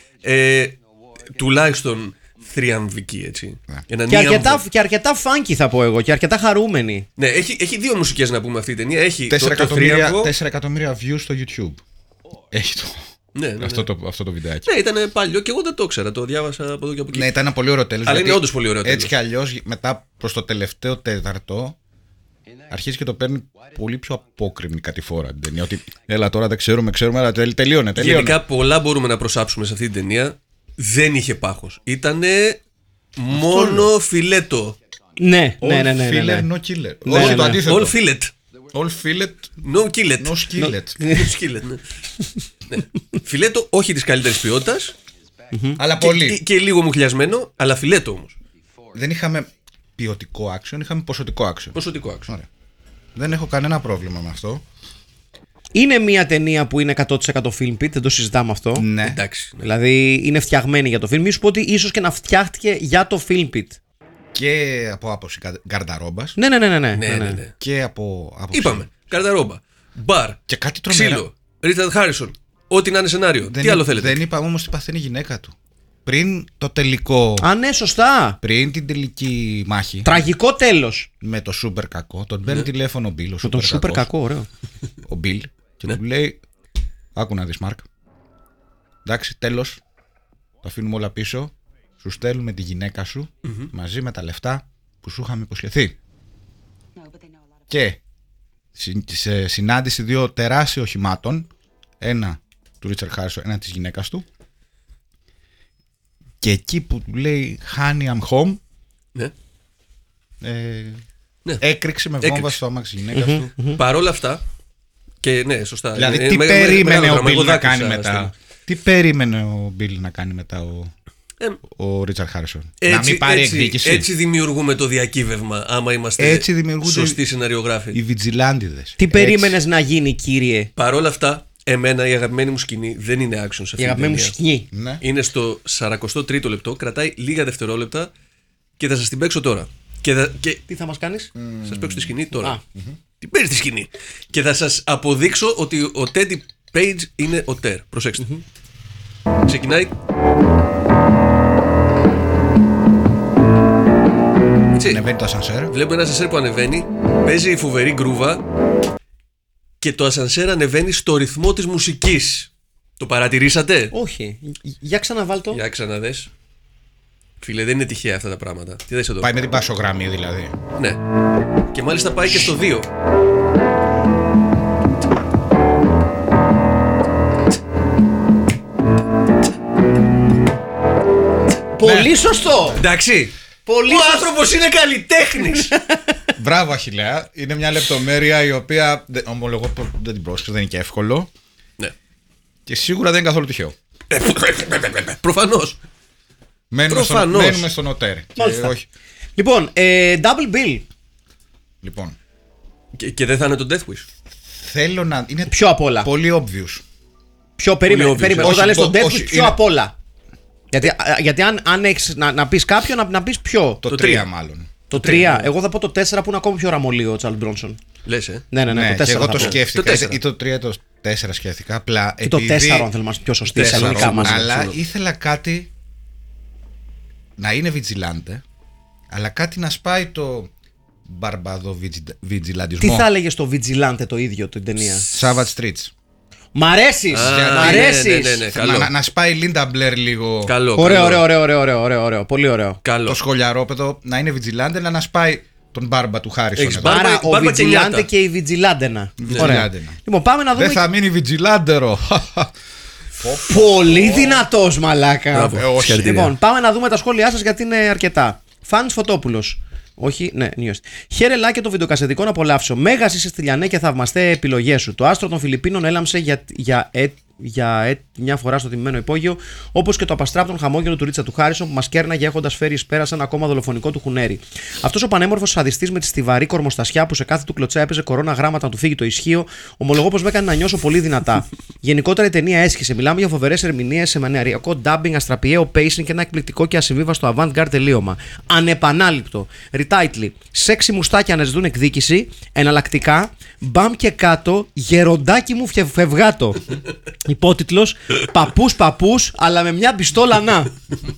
Speaker 5: τουλάχιστον θριαμβική, έτσι. Ένα
Speaker 3: Και αρκετά funky θα πω εγώ, και αρκετά χαρούμενη.
Speaker 5: Ναι, έχει δύο μουσικές να πούμε αυτή η ταινία. Έχει
Speaker 4: 4
Speaker 5: το θρίαμβο.
Speaker 4: εκατομμύρια views στο YouTube. Έχει το.
Speaker 5: Ναι, ναι.
Speaker 4: Αυτό το βιντεάκι.
Speaker 5: Ναι, ήταν παλιό και εγώ δεν το ήξερα. Το διάβασα από εδώ και από εκεί.
Speaker 4: Ναι, ήταν ένα πολύ ωραίο τέλος.
Speaker 5: Αλλά
Speaker 4: γιατί
Speaker 5: είναι όντως πολύ ωραίο τέλος.
Speaker 4: Έτσι κι αλλιώς μετά προς το τελευταίο τέταρτο αρχίζει και το παίρνει πολύ πιο απόκριμνη κατηφόρα την ταινία. Ότι έλα τώρα δεν ξέρουμε, αλλά τελείωνε.
Speaker 5: Γενικά πολλά μπορούμε να προσάψουμε σε αυτή την ταινία. Δεν είχε πάχος. Ήτανε μόνο φιλέτο.
Speaker 3: Ναι,
Speaker 4: All
Speaker 3: ναι, ναι, ναι,
Speaker 4: filler,
Speaker 3: ναι.
Speaker 4: no killer.
Speaker 3: Ναι,
Speaker 4: Όχι
Speaker 3: ναι,
Speaker 4: το
Speaker 3: ναι.
Speaker 4: αντίθετο.
Speaker 5: All fillet.
Speaker 4: All fillet,
Speaker 5: No killet.
Speaker 4: no skillet.
Speaker 5: No skillet, ναι. Ναι. Φιλέτο όχι της καλύτερης ποιότητας.
Speaker 4: Αλλά πολύ.
Speaker 5: Και λίγο μουχλιασμένο, αλλά φιλέτο όμως.
Speaker 4: Δεν είχαμε ποιοτικό action, είχαμε ποσοτικό action.
Speaker 5: Ποσοτικό άξιο.
Speaker 4: Ωραία. Δεν έχω κανένα πρόβλημα με αυτό.
Speaker 3: Είναι μια ταινία που είναι 100% film pit, δεν το συζητάμε αυτό.
Speaker 4: Ναι.
Speaker 5: Εντάξει.
Speaker 3: Δηλαδή είναι φτιαγμένη για το film. Μη σου πω ότι ίσως και να φτιάχτηκε για το film pit.
Speaker 4: Και από άποψη γκαρνταρόμπας
Speaker 3: Ναι, ναι, ναι, ναι,
Speaker 5: Ναι,
Speaker 3: ναι,
Speaker 5: ναι, ναι.
Speaker 4: και από άποψη.
Speaker 5: Είπαμε. Καρταρόμπα. Μπαρ.
Speaker 4: Και κάτι τρομερά.
Speaker 5: Ξύλο. Ρίτσαρντ Χάρισον. Ό,τι να είναι σενάριο. Τι άλλο θέλετε.
Speaker 4: Δεν είπαμε όμως τι παθαίνει η γυναίκα του. Πριν το τελικό.
Speaker 3: Α, ναι, σωστά.
Speaker 4: Πριν την τελική μάχη
Speaker 3: Τραγικό τέλος.
Speaker 4: με το σούπερ κακό, τον παίρνει τηλέφωνο ο Μπιλ.
Speaker 3: Με τον σούπερ κακό, ωραίο.
Speaker 4: Ο Μπιλ και
Speaker 5: Ναι.
Speaker 4: του λέει: άκου να δεις, Μάρκ. Εντάξει, τέλος. Το αφήνουμε όλα πίσω. Σου στέλνουμε τη γυναίκα σου μαζί με τα λεφτά που σου είχαμε υποσχεθεί. Και σε συνάντηση δύο τεράστιων οχημάτων, ένα του Ρίτσαρντ Χάρισον, ένα της γυναίκας του, και εκεί που του λέει Honey I'm home,
Speaker 5: Ναι. Ναι.
Speaker 4: έκρηξε με βόμβα
Speaker 5: Έκρηξε.
Speaker 4: στο άμαξι της γυναίκας του.
Speaker 5: Παρόλα αυτά. Και ναι, σωστά.
Speaker 4: Δηλαδή,
Speaker 5: Είναι
Speaker 4: τι
Speaker 5: μεγάλο
Speaker 4: περίμενε ο
Speaker 5: δράμα.
Speaker 4: Μπιλ
Speaker 5: Εγώ
Speaker 4: να
Speaker 5: δάκρυσα
Speaker 4: κάνει μετά. Τι περίμενε ο Μπιλ να κάνει μετά ο Ρίτσαρντ Χάρισον. Να μην πάρει εκδίκηση.
Speaker 5: Έτσι δημιουργούμε το διακύβευμα, άμα είμαστε
Speaker 4: Έτσι δημιουργούνται
Speaker 5: σωστοί σεναριογράφοι.
Speaker 4: Οι βιτζιλάντιδες.
Speaker 3: Τι περίμενες να γίνει, κύριε?
Speaker 5: Παρόλα αυτά, εμένα η αγαπημένη μου σκηνή δεν είναι action σε αυτή
Speaker 3: Η
Speaker 5: την
Speaker 3: αγαπημένη μου
Speaker 5: ταινία.
Speaker 3: σκηνή.
Speaker 4: Ναι.
Speaker 5: Είναι στο 43ο λεπτό, κρατάει λίγα δευτερόλεπτα και θα σας την παίξω τώρα.
Speaker 3: Τι θα μας κάνεις?
Speaker 5: Σας παίξω τη σκηνή τώρα.
Speaker 3: Α.
Speaker 5: Την παίρνεις τη σκηνή. Και θα σας αποδείξω ότι ο Teddy Page είναι ο Τερ. Προσέξτε. Ξεκινάει. Έτσι.
Speaker 4: Ανεβαίνει το ασανσέρ.
Speaker 5: Βλέπουμε ένα ασανσέρ που ανεβαίνει. Παίζει η φοβερή γκρούβα. Και το ασανσέρ ανεβαίνει στο ρυθμό της μουσικής. Το παρατηρήσατε?
Speaker 3: Όχι. Για ξαναβάλ' το.
Speaker 5: Για ξαναδες. Φίλε, δεν είναι τυχαία αυτά τα πράγματα. Τι δες εδώ?
Speaker 4: Πάει με την πασογραμμή δηλαδή.
Speaker 5: Ναι. Και μάλιστα πάει και στο 2.
Speaker 3: Πολύ σωστό.
Speaker 5: Εντάξει.
Speaker 3: Πολύ
Speaker 5: Ο
Speaker 3: σωστό.
Speaker 5: άνθρωπος είναι καλλιτέχνης.
Speaker 4: Μπράβο, Αχιλλέα. Είναι μια λεπτομέρεια η οποία ομολογώ δεν την πρόσεξα, δεν είναι και εύκολο.
Speaker 5: Ναι.
Speaker 4: Και σίγουρα δεν είναι καθόλου τυχαίο.
Speaker 5: Προφανώς.
Speaker 4: Μένουμε στον οτέρ.
Speaker 3: Μάλιστα.
Speaker 4: Όχι.
Speaker 3: Λοιπόν, double bill.
Speaker 4: Λοιπόν,
Speaker 5: Και δεν θα είναι το Death Wish.
Speaker 4: θέλω να. Είναι
Speaker 3: Ποιο απ' όλα?
Speaker 4: πολύ obvious.
Speaker 3: Πιο περίμενε.
Speaker 5: obvious.
Speaker 3: Όταν
Speaker 4: Όχι,
Speaker 3: λες τον Death
Speaker 4: όχι,
Speaker 3: Wish, ποιο
Speaker 4: είναι-
Speaker 3: απ' όλα? Γιατί αν έχεις να πεις κάποιο, να πεις ποιο.
Speaker 4: Το
Speaker 5: Το
Speaker 4: 3
Speaker 5: τρία.
Speaker 4: μάλλον.
Speaker 3: Το 3. Εγώ θα πω το 4 που είναι ακόμα πιο ραμολίο ο Τσάρλ Μπρόνσον.
Speaker 5: Λες,
Speaker 3: Ναι,
Speaker 4: Ναι,
Speaker 3: το 4.
Speaker 4: και εγώ
Speaker 3: θα
Speaker 4: το
Speaker 3: πω.
Speaker 4: σκέφτηκα.
Speaker 5: Το 4.
Speaker 4: Ή το 3 ή το 4 σκέφτηκα. Απλά
Speaker 3: Ή το
Speaker 4: επειδή.
Speaker 3: 4, αν θέλουμε να πιο σωστή. Σε
Speaker 5: 4,
Speaker 3: ελληνικά μας.
Speaker 4: Αλλά ήθελα κάτι να είναι vigilante, αλλά κάτι να σπάει το μπαρμπαδο vigilantισμό.
Speaker 3: Τι θα έλεγε στο Vigilante το ίδιο την ταινία?
Speaker 4: Savage Streets.
Speaker 3: Μ' αρέσεις!
Speaker 5: Α,
Speaker 3: Μ'
Speaker 5: ναι,
Speaker 3: αρέσεις!
Speaker 5: ναι, καλό.
Speaker 4: Να σπάει η Linda Blair λίγο.
Speaker 5: Καλό.
Speaker 3: Ωραίο,
Speaker 5: καλό.
Speaker 3: ωραίο. Πολύ ωραίο.
Speaker 5: Καλό.
Speaker 4: Το σχολιαρόπεδο να είναι vigilante, αλλά να σπάει τον μπάρμπα του Χάρισον.
Speaker 5: Έχεις
Speaker 4: εδώ.
Speaker 5: Μπάρμπα-
Speaker 3: Άρα ο
Speaker 5: Μπάρμπα και
Speaker 3: Vigilante
Speaker 5: νιάτα.
Speaker 3: και η Vigilantena. Ωραία.
Speaker 4: Vigilantena.
Speaker 3: Λοιπόν, πάμε να δούμε.
Speaker 4: Δεν θα μείνει vigilanτερο.
Speaker 3: Πολύ δυνατός, μαλάκα.
Speaker 5: Μπράβο.
Speaker 4: όχι.
Speaker 5: Συγχαρητήρια.
Speaker 3: Λοιπόν, πάμε να δούμε τα σχόλιά σας γιατί είναι αρκετά. Φάνης Φωτόπουλος. Όχι, ναι, νιώστε. Χαίρελα και το βιντεοκασετικό να απολαύσω. Μέγας είσαι στη Λιανέ και θαυμαστέ επιλογές σου. Το άστρο των Φιλιππίνων έλαμψε για μια φορά στο τιμημένο υπόγειο, όπως και το απαστράπτον χαμόγελο του Ρίτσα του Χάρισον που μας κέρναγε έχοντας φέρει εις πέρα ένα ακόμα δολοφονικό του χουνέρι. Αυτός ο πανέμορφος σαδιστής με τη στιβαρή κορμοστασιά που σε κάθε του κλωτσά έπαιζε κορώνα γράμματα να του φύγει το ισχύο, ομολογώ πως με έκανε να νιώσω πολύ δυνατά. Γενικότερα η ταινία έσχισε. Μιλάμε για φοβερές ερμηνείες σε μανιαριακό dubbing, αστραπιαίο pacing και ένα εκπληκτικό και ασυμβίβαστο avant-garde τελείωμα. Ανεπανάληπτο. Retitle. Σεξι μουστάκια αναζητούν εκδίκηση. Εναλλακτικά. Μπαμ και κάτω. Γεροντάκι μου φευγάτο. Υπότιτλος. Παππούς, αλλά με μια πιστόλα να.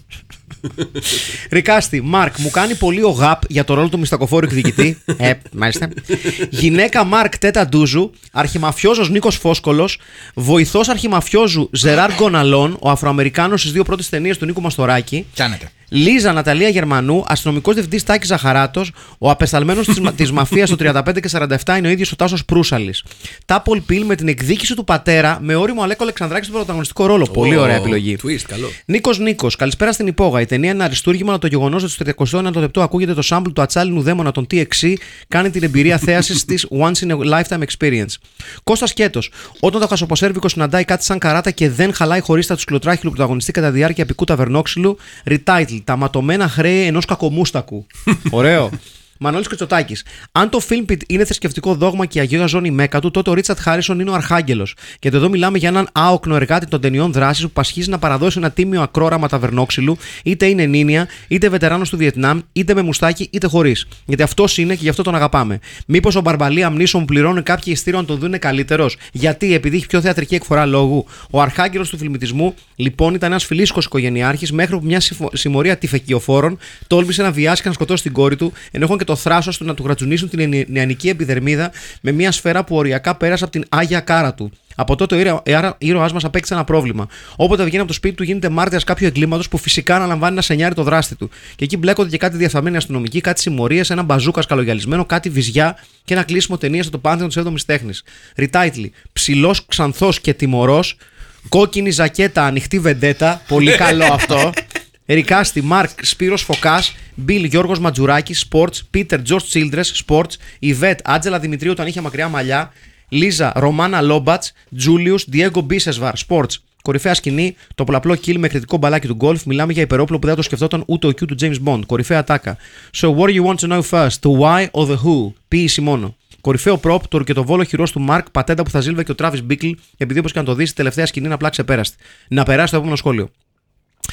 Speaker 3: Ρικάστη, Μάρκ, μου κάνει πολύ ο γαπ για το ρόλο του μυστακοφόρου εκδικητή. Μάλιστα. Γυναίκα Μάρκ Τέτα Ντούζου, αρχιμαφιόζος Νίκος Φόσκολος, βοηθός αρχιμαφιόζου Ζεράρ Γκοναλόν, ο Αφροαμερικάνος στις δύο πρώτες ταινίες του Νίκου Μαστοράκη.
Speaker 4: Κάνετε.
Speaker 3: Λίζα Ναταλία Γερμανού, αστυνομικός διευθυντής Τάκης Ζαχαράτος, ο απεσταλμένος της μαφίας το 35 και 47 είναι ο ίδιος ο Τάσος Προύσαλης. Τάπολ Πιλ με την εκδίκηση του πατέρα με όριμο Αλέκο Αλεξανδράκη στον πρωταγωνιστικό ρόλο. Πολύ ωραία επιλογή.
Speaker 5: Twist, καλό.
Speaker 3: Νίκος, καλησπέρα στην υπόγα. Η ταινία είναι αριστούργημα, αλλά το γεγονός ότι στο 39ο λεπτό ακούγεται το sample του ατσάλινου δαίμονα των TXC κάνει την εμπειρία θέασης της once in a lifetime experience. Κώστας Κέτος, όταν το χασοποσέρβικο συναντάει κάτι σαν καράτα και δεν χαλάει χωρίστα του σκλωτράχυλου πρωταγωνιστή κατά διάρκεια επικού ταβερνόξυλου, retitle, τα ματωμένα χρέη ενός κακομούστακου. Ωραίο. Μανώλης Κριτσοτάκης. Αν το Filmpit είναι θρησκευτικό δόγμα και η Αγία Ζώνη Μέκα του, τότε ο Ρίτσαρτ Χάρισον είναι ο Αρχάγγελος. Γιατί εδώ μιλάμε για έναν άοκνο εργάτη των ταινιών δράσης που πασχίζει να παραδώσει ένα τίμιο ακρόραμα ταβερνόξυλου, είτε είναι νίνια, είτε βετεράνος του Βιετνάμ, είτε με μουστάκι, είτε χωρίς. Γιατί αυτός είναι και γι' αυτό τον αγαπάμε. Μήπως ο Μπαρμπαλί αμνήσων που πληρώνουν κάποιοι ειστήριο να τον δουν καλύτερος? Γιατί, επειδή έχει πιο θεατρική εκφορά λόγου. Ο Αρχάγγελος του φιλμιτισμού, λοιπόν, ήταν ένας φιλήσυχος οικογενειάρχης μέχρι που μια συμμορία τυφεκιοφόρων τόλμησε να βιάσει και να σκοτώσει την κόρη του, ενώ έχουν και το θράσος του να του γρατσουνίσουν την νεανική επιδερμίδα με μια σφαίρα που οριακά πέρασε από την άγια κάρα του. Από τότε ο ήρωάς μας απέκτησε ένα πρόβλημα. Όποτε βγαίνει από το σπίτι του, γίνεται μάρτυρας κάποιου εγκλήματος που φυσικά αναλαμβάνει να σενιάρει το δράστη του. Και εκεί μπλέκονται και κάτι διαφθαρμένοι αστυνομικοί, κάτι συμμορίες, ένα μπαζούκα καλογιαλισμένο, κάτι βυζιά και ένα κλείσιμο ταινία στο πάνθεον της 7ης τέχνης. Retitle. Ψηλός, ξανθός και τιμωρός. Κόκκινη ζακέτα, ανοιχτή βεντέτα. Πολύ καλό αυτό. Ρικάστη, Μάρκ, Σπύρος Φωκάς, Μπιλ, Γιώργος Ματζουράκης, Sports, Πίτερ, Τζορτζ Τσίλντρες, Sports, Ιβέτ, Άτζελα Δημητρίου όταν είχε μακριά μαλλιά, Λίζα, Ρωμάνα Λόμπατς, Τζούλιους, Διέγκο Μπίσεσβαρ, Sports. Κορυφαία σκηνή, το πολλαπλό kill με κριτικό μπαλάκι του γκολφ. Μιλάμε για υπερόπλο που δεν το σκεφτόταν ούτε ο Q του James Bond. Κορυφαία τάκα. So, what do you want to know first, the why or the who? Ποίηση μόνο. Κορυφαίο προπ, το ρουκετοβόλο χειρός του Μάρκ, πατέντα που θα ζήλβε και ο Τράβις Μπίκλ, επειδή όπως και να το δεις, τελευταία σκηνή είναι απλά ξεπέραστη. Να περάσει το επόμενο σχόλιο.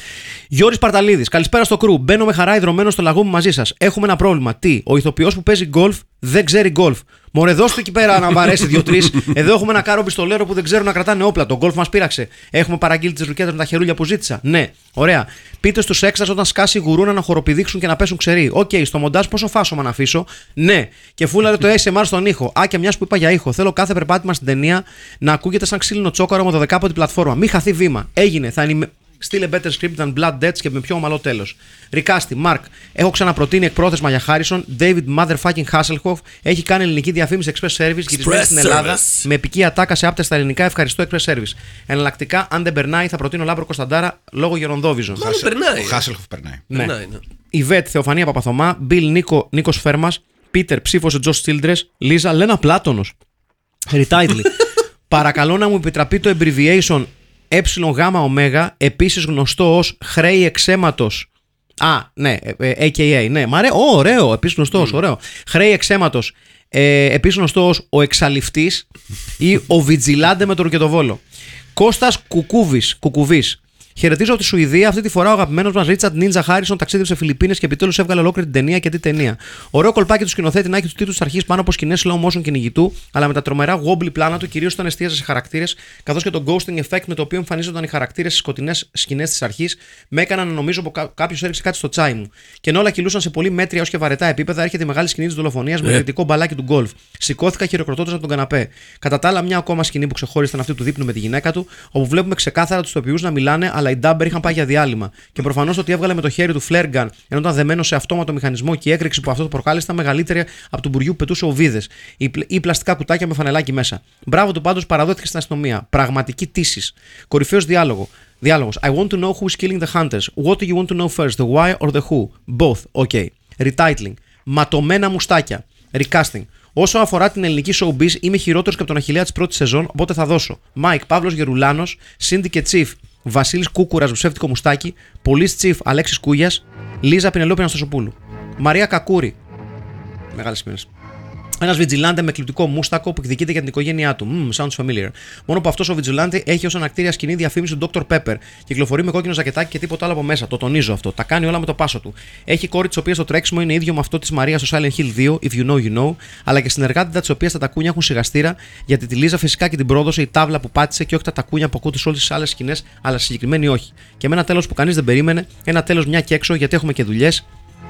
Speaker 3: Γιώρης Παρταλίδης, καλησπέρα στο κρου. Μπαίνω με χαρά ιδρωμένο στο λαγούμι μαζί σας. Έχουμε ένα πρόβλημα. Τι, ο ηθοποιός που παίζει γκολφ δεν ξέρει γκολφ. Μωρέ, δώσ' του εκεί πέρα να βαρέσει 2-3. Εδώ έχουμε ένα κάρο πιστολέρο που δεν ξέρουν να κρατάνε όπλα. Το γκολφ μας πείραξε. Έχουμε παραγγείλει τις ρουκέτες με τα χερούλια που ζήτησα. Ναι, ωραία. Πείτε στους έξας όταν σκάσει η γουρούνα να χοροπηδήξουν και να πέσουν ξεροί. Οκ, στο μοντάζ πόσο φάσομα να αφήσω. Ναι, και φούλαρε το ASMR στον ήχο. Α, και μιας που είπα για ήχο. Θέλω κάθε περπάτημα στην ταινία να ακούγεται σαν ξύλινο τσόκαρο με 12η πλατφόρμα. Μη χαθεί βήμα. Έγινε, θα Still a better script than Blood Debts και με πιο ομαλό τέλος. Ρικάστη, Μαρκ, έχω ξαναπροτείνει εκπρόθεσμα για Χάρισον. David Motherfucking Hasselhoff έχει κάνει ελληνική διαφήμιση Express Service γυρισμένη στην Ελλάδα με επική ατάκα σε άπτε στα ελληνικά. Ευχαριστώ Express Service. Εναλλακτικά, αν δεν περνάει, θα προτείνω Λάμπρο Κωνσταντάρα λόγω Γερονδόβιζων.
Speaker 5: Μάλλον περνάει.
Speaker 4: Ο Χάσελχοφ περνάει.
Speaker 3: Ναι.
Speaker 5: Ναι.
Speaker 3: Ιβέτ, Θεοφανία Παπαθωμά, Μπιλ Νίκος Φέρμας, Πίτερ ψήφος Τζος Τσίλντρες, Λίζα Λένα Πλάτωνος. Retitle. Παρακαλώ να μου επιτραπεί το abbreviation ΕΓΟ, επίσης γνωστό ως χρέη εξαίματος. Α, ναι, AKA, ναι, ωραίο, επίσης γνωστός, ωραίο. Χρέη εξαίματος, επίσης γνωστό ως ο εξαλειφτής ή ο Βιτζιλάντε με το ρουκετοβόλο. Κώστας Κουκουβής. Χαιρετίζω από τη Σουηδία. Αυτή τη φορά ο αγαπημένος μας Ρίτσαρντ Νίντζα Χάρισον ταξίδεψε Φιλιππίνες και επιτέλους έβγαλε ολόκληρη την ταινία και τι ταινία. Ωραίο κολπάκι του σκηνοθέτη να έχει του τίτλους της αρχής πάνω από σκηνές slow motion κυνηγητού, αλλά με τα τρομερά wobbly πλάνα του, κυρίως όταν εστίαζε σε χαρακτήρες, καθώς και το ghosting effect με το οποίο εμφανίζονταν οι χαρακτήρες στις σκοτεινές σκηνές της αρχής, με έκαναν να νομίζω πως κάποιος έριξε κάτι στο τσάι μου. Και ενώ όλα κυλούσαν σε πολύ μέτρια έως και βαρετά επίπεδα, έρχεται η μεγάλη σκηνή της δολοφονίας με κριτικό μπαλάκι του γκολφ. Σηκώθηκα χειροκροτώντας από τον καναπέ. Κατά τα άλλα, μια ακόμα σκηνή που ξεχώρισε αυτή του δείπνου με τη γυναίκα του, όπου βλέπουμε ξεκάθαρα τους ηθοποιούς να μιλάνε, αλλά οι ντάμπερ είχαν πάει για διάλειμμα. Και προφανώς το ότι έβγαλε με το χέρι του flare gun ενώ ήταν δεμένο σε αυτόματο μηχανισμό και η έκρηξη που αυτό το προκάλεσε ήταν μεγαλύτερη από του μπουριού που πετούσε ο Βίδες ή πλαστικά κουτάκια με φανελάκι μέσα. Μπράβο του πάντως, παραδόθηκε στην αστυνομία. Πραγματική τύσης. Κορυφαίος διάλογος. I want to know who is killing the hunters. What do you want to know first, the why or the who? Both. OK. Retitling. Ματωμένα μουστάκια. Recasting. Όσο αφορά την ελληνική showbiz, είμαι χειρότερος και από τον Αχιλλέα της πρώτης σεζόν, οπότε θα δώσω. Μάικ Παύλος Γερουλάνος, Σίντι και Τσίφ Βασίλης Κούκουρας, ψεύτικο μουστάκι, Πολύς Τσίφ Αλέξης Κούγιας, Λίζα Πινελόπη Αναστασοπούλου. Μαρία Κακούρη. Μεγάλες σημαίνες. Ένας βιτζιλάντε με κλειπτικό μούστακο που εκδικείται για την οικογένειά του. Sounds familiar. Μόνο που αυτός ο βιτζιλάντε έχει ως ανακτήρια σκηνή διαφήμιση του Dr. Pepper. Κυκλοφορεί με κόκκινο ζακετάκι και τίποτα άλλο από μέσα. Το τονίζω αυτό. Τα κάνει όλα με το πάσο του. Έχει κόρη της οποίας το τρέξιμο είναι ίδιο με αυτό της Μαρίας στο Silent Hill 2, If you know, you know, αλλά και συνεργάτητα της οποίας τα τακούνια έχουν σιγαστήρα, γιατί τη Λίζα φυσικά και την πρόδωσε η τάβλα που πάτησε και όχι τα τακούνια που ακούτε σε όλες τις άλλες σκηνές, αλλά συγκεκριμένη όχι. Και με ένα τέλος που κανείς δεν περίμενε, ένα τέλος μια και έξω γιατί έχουμε και δουλειές.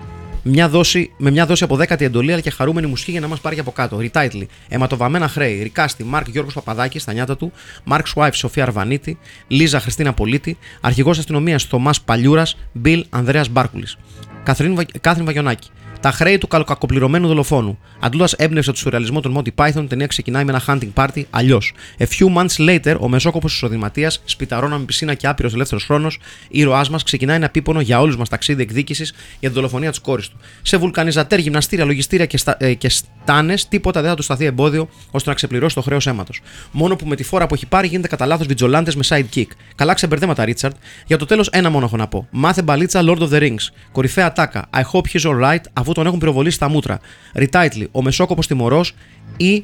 Speaker 3: Με μια δόση από 10η εντολή, αλλά και χαρούμενη μουσική για να μας πάρει και από κάτω. Retitle. Αιματοβαμμένα χρέη. Ρικάστη. Μάρκ Γιώργος Παπαδάκης στα νιάτα του. Μάρκ Σουάιφ Σοφία Αρβανίτη. Λίζα Χριστίνα Πολίτη. Αρχηγός αστυνομίας Θωμάς Παλιούρας. Μπιλ Ανδρέας Μπάρκουλης. Κάθριν Βαγιονάκη. Τα χρέη του καλοκακοπληρωμένου δολοφόνου. Αντλώντας έμπνευση από το σουρεαλισμό των Monty Python, η ταινία ξεκινάει με ένα hunting party αλλιώς. A few months later, ο μεσόκοπος εισοδηματίας, σπιταρόνα με πισίνα και άπειρος ελεύθερος χρόνος, ήρωάς μας ξεκινάει ένα επίπονο για όλους μας ταξίδι εκδίκησης για την δολοφονία της κόρης του. Σε βουλκανιζατέρ, γυμναστήρια, λογιστήρια και στάνες, τίποτα δεν θα του σταθεί εμπόδιο ώστε να ξεπληρώσει το χρέος αίματος. Μόνο που με τη φόρα που έχει πάρει γίνεται κατά λάθος βιτζολάντες με sidekick. Καλά ξεμπερδέματα, Ρίτσαρντ. Για το τέλος, ένα μόνο έχω να πω. Μάθε μπαλίτσα Lord of the Rings. Κορυφαία τάκα. I hope he's alright, αφού τον έχουν πυροβολήσει στα μούτρα. Retitle. Ο μεσόκοπος τιμωρός ή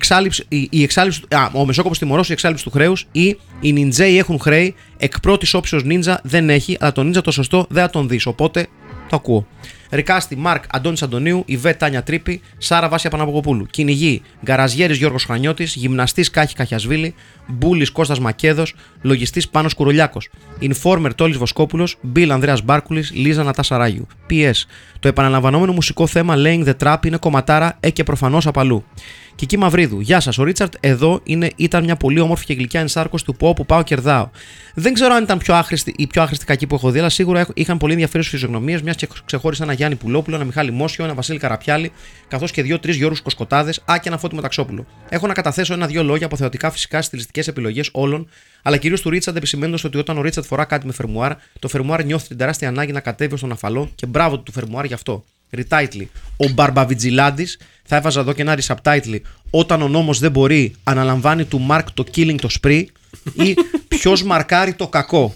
Speaker 3: ο μεσόκοπος τιμωρός ή εξάλληψη του χρέους ή οι νιντζέοι έχουν χρέη. Εκ πρώτης όψεως νίντζα δεν έχει, αλλά το νίντζα το σωστό δεν θα τον δεις. Οπότε το ακούω. Ρικάστη Μάρκ Αντώνης Αντωνίου, Ιβέτ Τάνια Τρίπη, Σάρα Βάσια Παναποκοπούλου. Κυνηγή Γκαραζιέρης Γιώργος Χρανιώτης, Γυμναστής Κάχη Καχιασβίλη, Μπούλης Κώστας Μακέδος, Λογιστής Πάνος Κουρολιάκος. Informer Τόλης Βοσκόπουλος, Μπιλ Ανδρέας Μπάρκουλης, Λίζα Νατάσα Ράγιου. PS. Το επαναλαμβανόμενο μουσικό θέμα Laying the Trap είναι κομματάρα και προφανώς απαλού. Κική Μαυρίδου. Γεια σας. Ο Ρίτσαρντ εδώ ήταν μια πολύ όμορφη και γλυκιά ενσάρκωση του πω όπου πάω κερδάω. Δεν ξέρω αν ήταν πιο άχρηστη ή πιο άχρηστη κακή που έχω δει, αλλά σίγουρα είχαν πολύ ενδιαφέρουσες φυσιογνωμίες. Μια και ξεχώρισα ένα Γιάννη Πουλόπουλο, ένα Μιχάλη Μόσιο, ένα Βασίλη Καραπιάλη, καθώς και 2-3 Γιώργους Κοσκοτάδες, και ένα Φώτη Μεταξόπουλο. Έχω να καταθέσω ένα-δύο λόγια από θεωτικά φυσικά στιλιστικές επιλογές όλων, αλλά κυρίως του Ρίτσαρντ, επισημαίνοντας ότι όταν ο Ρίτσαρντ φορά κάτι με φερμουάρ, το φερμουάρ νιώθει την τεράστια ανάγκη να κατέβει στον αφαλό και μπράβο του φερμουάρ γι' αυτό. Retitle. Ο Μπαρμπαβιτζιλάντης, θα έβαζα εδώ και ένα subtitle. Όταν ο νόμος δεν μπορεί, αναλαμβάνει του Μάρκ το killing το spree ή ποιος μαρκάρει το κακό.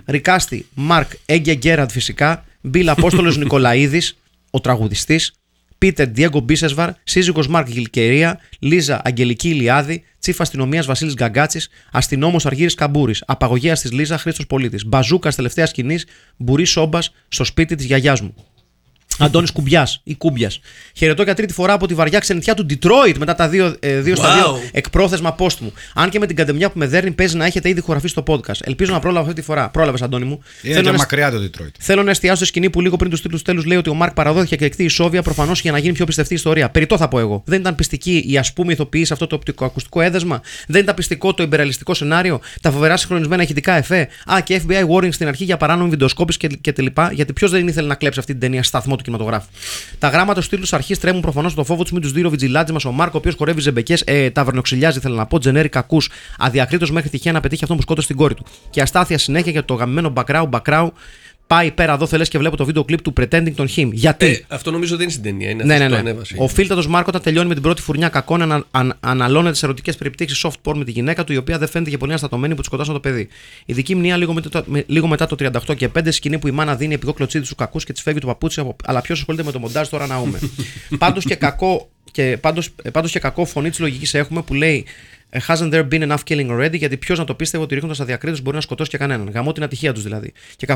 Speaker 3: Ρικάστη. Μάρκ Έγκε Γκέραντ φυσικά. Μπιλ Απόστολος Νικολαίδης, ο τραγουδιστής. Πίτερ Διέγκο Μπίσεσβαρ, σύζυγος Μάρκ Γιλκερία, Λίζα Αγγελική Ηλιάδη, τσίφ αστυνομίας Βασίλης Γκαγκάτσης, αστυνόμος Αργύρης Καμπούρης, απαγωγέας της Λίζα Χρήστος Πολίτης, μπαζούκας τελευταίας σκηνής Μπουρί Σόμπας στο σπίτι της γιαγιάς μου. Αντώνης Κουμπιάς ή Κούμπιας. Χαιρετώ για τρίτη φορά από τη βαριά ξενιτιά του Detroit μετά τα 2 στα 2 εκπρόθεσμα πόστμου. Αν και με την καντεμιά που με δέρνει παίζει να έχετε ήδη χωραφεί στο podcast. Ελπίζω να πρόλαβα αυτή τη φορά. Πρόλαβες, Αντώνη μου.
Speaker 4: Είναι και μακριά το Detroit.
Speaker 3: Θέλω να εστιάσω στη σκηνή που λίγο πριν του τίτλους τέλους λέει ότι ο Μάρκ παραδόθηκε και εκτεί η Σόβια προφανώς για να γίνει πιο πιστευτή ιστορία. Περιττό θα πω εγώ. Δεν ήταν πιστική η ας πούμε ηθοποιή σε αυτό το οπτικοακουστικό έδεσμα. Δεν ήταν πιστικό το υπεραλιστικό σενάριο. Τα φοβερά συγχρονισμένα ηχητικά εφέ. Και FBI warning στην αρχή για παράνομη βιντεοσκόπηση και τα λοιπά. Γιατί ποιο δεν ήθελε να κλέψει αυτή την ταινία σταθμό του κινηματογράφου. Τα γράμματα του τίτλου αρχή τρέμουν προφανώς το φόβο του μην του δει ο βιτζιλάτζη μας ο Μάρκο, ο οποίος χορεύει ζεμπεκές, ταβερνοξυλιάζει, θέλω να πω, τζενέρι κακούς, αδιακρίτως μέχρι τυχαία να πετύχει αυτό που σκότωσε την κόρη του. Και αστάθεια συνέχεια για το γαμμένο Μπακράου. Πάει πέρα εδώ, θελές και βλέπω το βίντεο κλιπ του Pretending τον Him. Γιατί.
Speaker 5: Αυτό νομίζω δεν είναι στην ταινία. Είναι
Speaker 3: ναι.
Speaker 5: το ανέβασε.
Speaker 3: Ο φίλτατος Μάρκο, όταν τελειώνει με την πρώτη φουρνιά κακών, αναλώνεται σε ερωτικές περιπτώσεις soft porn με τη γυναίκα του, η οποία δεν φαίνεται και πολύ αναστατωμένη που τη σκοτώσαν το παιδί. Η δική μνήμα λίγο μετά το 38 και 5, σκηνή που η μάνα δίνει επικό κλωτσίδι στου κακούς και τη φεύγει το παπούτσι, αλλά ποιο ασχολείται με το μοντάζ τώρα να ούμε. Πάντως και κακό φωνή της λογικής έχουμε που λέει Hasn't there been enough killing already? Γιατί ποιος να το πίστευε ότι ρίχνοντας αδιακρίτως μπορεί να σκοτώσει και κανέναν. Γαμώ την ατυχία τους δηλαδή. Και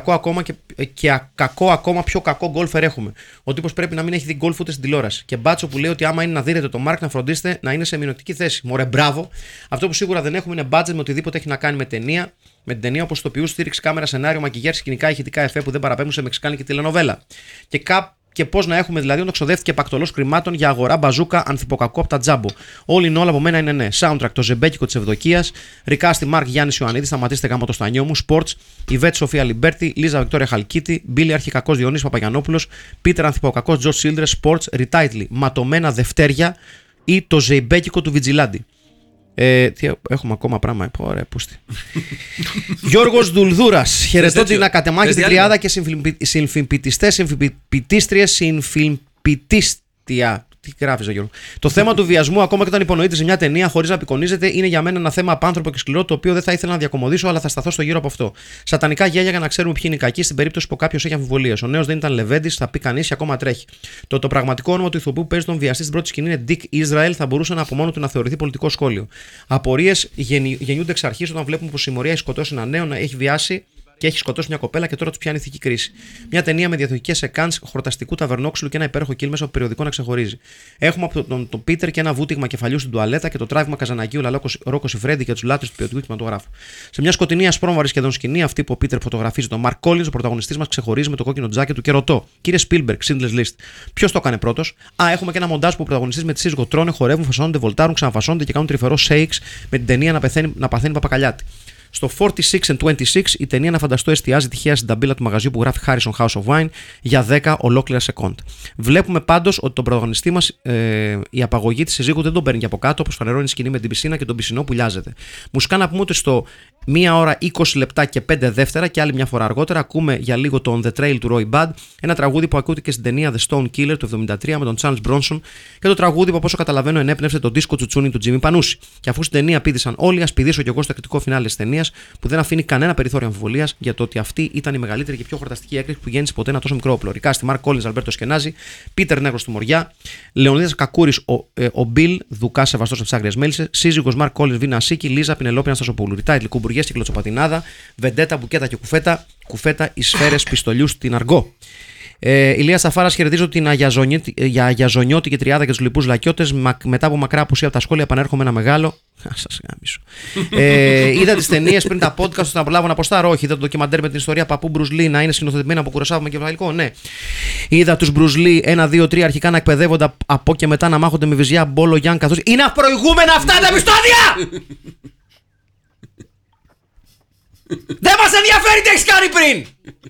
Speaker 3: κακό ακόμα πιο κακό γκόλφερ έχουμε. Ο τύπος πρέπει να μην έχει δει γκόλφ ούτε στην τηλεόραση. Και μπάτσο που λέει ότι άμα είναι να δίνετε το Μάρκ να φροντίσετε να είναι σε μειονεκτική θέση. Μωρέ, μπράβο. Αυτό που σίγουρα δεν έχουμε είναι budget με οτιδήποτε έχει να κάνει με ταινία. Με την ταινία όπως ηθοποιούς, στήριξη κάμερα, σενάριο, μακιγιέρ, σκηνικά, ηχητικά εφέ που δεν παραπέμπουν σε μεξικάνικη τηλενοβέλα. Και πώς να έχουμε δηλαδή όταν ξοδεύτηκε πακτολός κρυμάτων για αγορά μπαζούκα ανθυποκακό από τα τζάμπο. Όλοι όλα από μένα είναι ναι. Soundtrack το ζεμπέκικο της Ευδοκίας. Ρικάστη Μάρκ Γιάννης Ιωαννίδη, σταματήστε γάμο το στανιό μου. Sports. Ιβέτ Σοφία Λιμπέρτη. Λίζα Βικτόρια Χαλκίτη. Μπίλι Αρχικακός Διονύσης Παπαγιανόπουλος. Πίτερ Ανθυποκακός Τζορτ Σίλντρες. Sports. Retitle. Ματωμένα Δευτέρια ή το ζεμπέκικο του Βιτζιλάντι. Έχουμε ακόμα πράγμα. Ωραία, πούστη. Γιώργος Δουλδούρας. Χαιρετώ την ακατεμάχητη τριάδα και συμφιλμπιτιστές, συμφιλμπιτίστριες, συμφιλμπιτίστια. Τι γράφεις, Γιώργο. Το θέμα του βιασμού, ακόμα και όταν υπονοείται σε μια ταινία χωρίς να απεικονίζεται, είναι για μένα ένα θέμα απάνθρωπο και σκληρό, το οποίο δεν θα ήθελα να διακομωδήσω, αλλά θα σταθώ στο γύρο από αυτό. Σατανικά γέλια για να ξέρουμε ποιοι είναι οι κακοί στην περίπτωση που κάποιος έχει αμφιβολίες. Ο νέος δεν ήταν Λεβέντης, θα πει κανείς και ακόμα τρέχει. Το πραγματικό όνομα του ηθοποιού που παίζει τον βιαστή στην πρώτη σκηνή είναι Dick Israel, θα μπορούσε από μόνο του να θεωρηθεί πολιτικό σχόλιο. Απορίες γεννιούνται εξ αρχής όταν βλέπουμε πως η συμμορία έχει σκοτώσει ένα νέο, να έχει βιάσει και έχει σκοτώσει μια κοπέλα και τώρα του πιάνει ηθική κρίση. Μια ταινία με διαδοχικές σεκάνς χορταστικού ταβερνόξυλου και ένα υπέροχο κιλ μέσα από περιοδικό να ξεχωρίζει. Έχουμε από τον Πίτερ και ένα βούτυγμα κεφαλιού στην τουαλέτα και το τράβημα Καζανακίου Ρόκο Σιφρέντι για του λάτρεις του ποιοτικού κινηματογράφου. Σε μια σκοτεινή ασπρόμβαρη σχεδόν σκηνή, αυτή που ο Πίτερ φωτογραφίζει τον Μαρκ Κόλινς, ο πρωταγωνιστής μας ξεχωρίζει με το κόκκινο τζάκι του και ρωτώ: Κύριε Spielberg, Schindler's List, ποιος το έκανε πρώτος? Έχουμε και ένα μοντάζ που ο πρωταγωνιστής με τη σύζυγο τρώνε, χορεύουν, φασώνονται, βολτάρουν, ξαναφασώνονται και κάνουν τρυφερό shakes με την ταινία να παθαίνει παπακαλιάτη. Στο 46 and 26 η ταινία, να φανταστώ, εστιάζει τυχαία στην ταμπίλα του μαγαζιού που γράφει Harrison House of Wine για 10 ολόκληρα σεκόντ. Βλέπουμε πάντως ότι τον πρωταγωνιστή μας η απαγωγή της συζύγου δεν τον παίρνει και από κάτω, όπως φανερώνει η σκηνή με την πισίνα και τον πισινό που λιάζεται. Μουσικά να πούμε ότι στο 1 ώρα 20 λεπτά και 5 δεύτερα και άλλη μια φορά αργότερα ακούμε για λίγο το On the Trail του Roy Budd, ένα τραγούδι που ακούγεται στην ταινία The Stone Killer του 1973 με τον Charles Bronson και το τραγούδι που, από όσο καταλαβαίνω, ενέπνευσε τον δίσκο τσουτσούνι του Jimmy Panucci. Και αφού στην ταινία πήδησαν όλοι, ας πηδήσω κι εγώ στο εκτικό φινάλε της ταινίας που δεν αφήνει κανένα περιθώριο αμφιβολίας για το ότι αυτή ήταν η μεγαλύτερη και πιο χορταστική έκρηξη που γέννησε ποτέ ένα τόσο μικρό όπλο. Ρικάστη Μάρκ Κόλινς, Αλμπέρτο Σκενάζη, Πίτερ Νέγρος του Μοριά, Λεωνίδας Κακούρης, ο Μπιλ, Δουκά Σεβαστός από τις Άγριες Μέλισσες, σύζυγος Μάρκ Κόλινς, Βίνα Ασίκη, Λίζα Πινελόπη Αναστασοπούλου. Ριτάιτλ, κουμπουριές και κλωτσοπατινάδα, βεντέτα, μπουκέτα και κουφέτα, οι σφαίρες πιστολιού στην αργό. Ηλία Σαφάρας, χαιρετίζω την αγιαζονιώτικη τριάδα και τους λοιπούς λακιώτες. Μετά από μακρά απουσία από τα σχόλια, επανέρχομαι ένα μεγάλο. Σας γάμισω. Είδα τις ταινίες πριν τα podcast ώστε να προλάβω να αποστάρω. Όχι, είδα το ντοκιμαντέρ με την ιστορία παππού Μπρουζ Λί να είναι σκηνοθετημένο από Κουροσάβα με κεφαλικό. Ναι. Είδα τους Μπρουζ Λί 1, 2, 3 αρχικά να εκπαιδεύονται από και μετά να μάχονται με βυζιά Μπόλο Γιάν καθώς. Είναι απροηγούμενα αυτά τα επεισόδια! Δεν μας ενδιαφέρει τι έχεις κάνει πριν!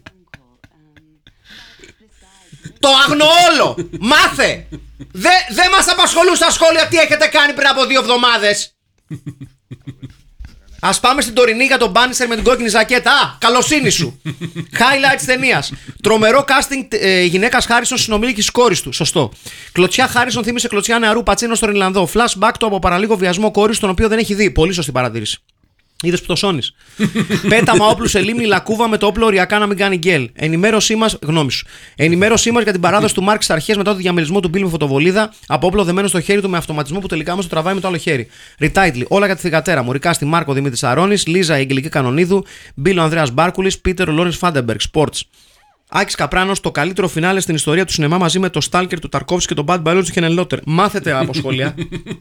Speaker 3: Το αγνοώ όλο! Μάθε! Δεν μας απασχολούν στα σχόλια τι έχετε κάνει πριν από 2 εβδομάδες! Ας πάμε στην τωρινή για τον Μπάνισερ με την κόκκινη ζακέτα. Καλοσύνη σου! Highlight της ταινίας. Τρομερό casting γυναίκας Χάρισον συνομήλικης της κόρης του. Σωστό. Κλωτσιά Χάρισον θύμισε κλωτσιά νεαρού Πατσίνο στον Ιρλανδό. Flashback του από παραλίγο βιασμό κόρης, τον οποίο δεν έχει δει. Πολύ σωστή παρατήρηση. Είδες που το σώνεις. Πέταμα όπλου σε λίμνη Λακούβα με το όπλο οριακά να μην κάνει γκέλ. Ενημέρωσή μας για την παράδοση του Μάρκ στις αρχές μετά το διαμερισμό του Μπιλ με φωτοβολίδα από όπλο δεμένο στο χέρι του με αυτοματισμό που τελικά όμως το τραβάει με το άλλο χέρι. Retitle. Όλα για τη θυγατέρα μου. Ρικά στη Μάρκο Δημήτρης Αρώνης, Λίζα η Αγγελική Κανονίδου, Μπιλ ο Ανδρέας Μπάρκουλης, Πίτερ ο Λόρενς Φάντεμπεργκ. Sports. Άκης Καπράνος, το καλύτερο φινάλε στην ιστορία του σινεμά μαζί με το Stalker του Ταρκόφσκι και τον Bad Biology του Χενελότερ. Μάθετε από σχόλια.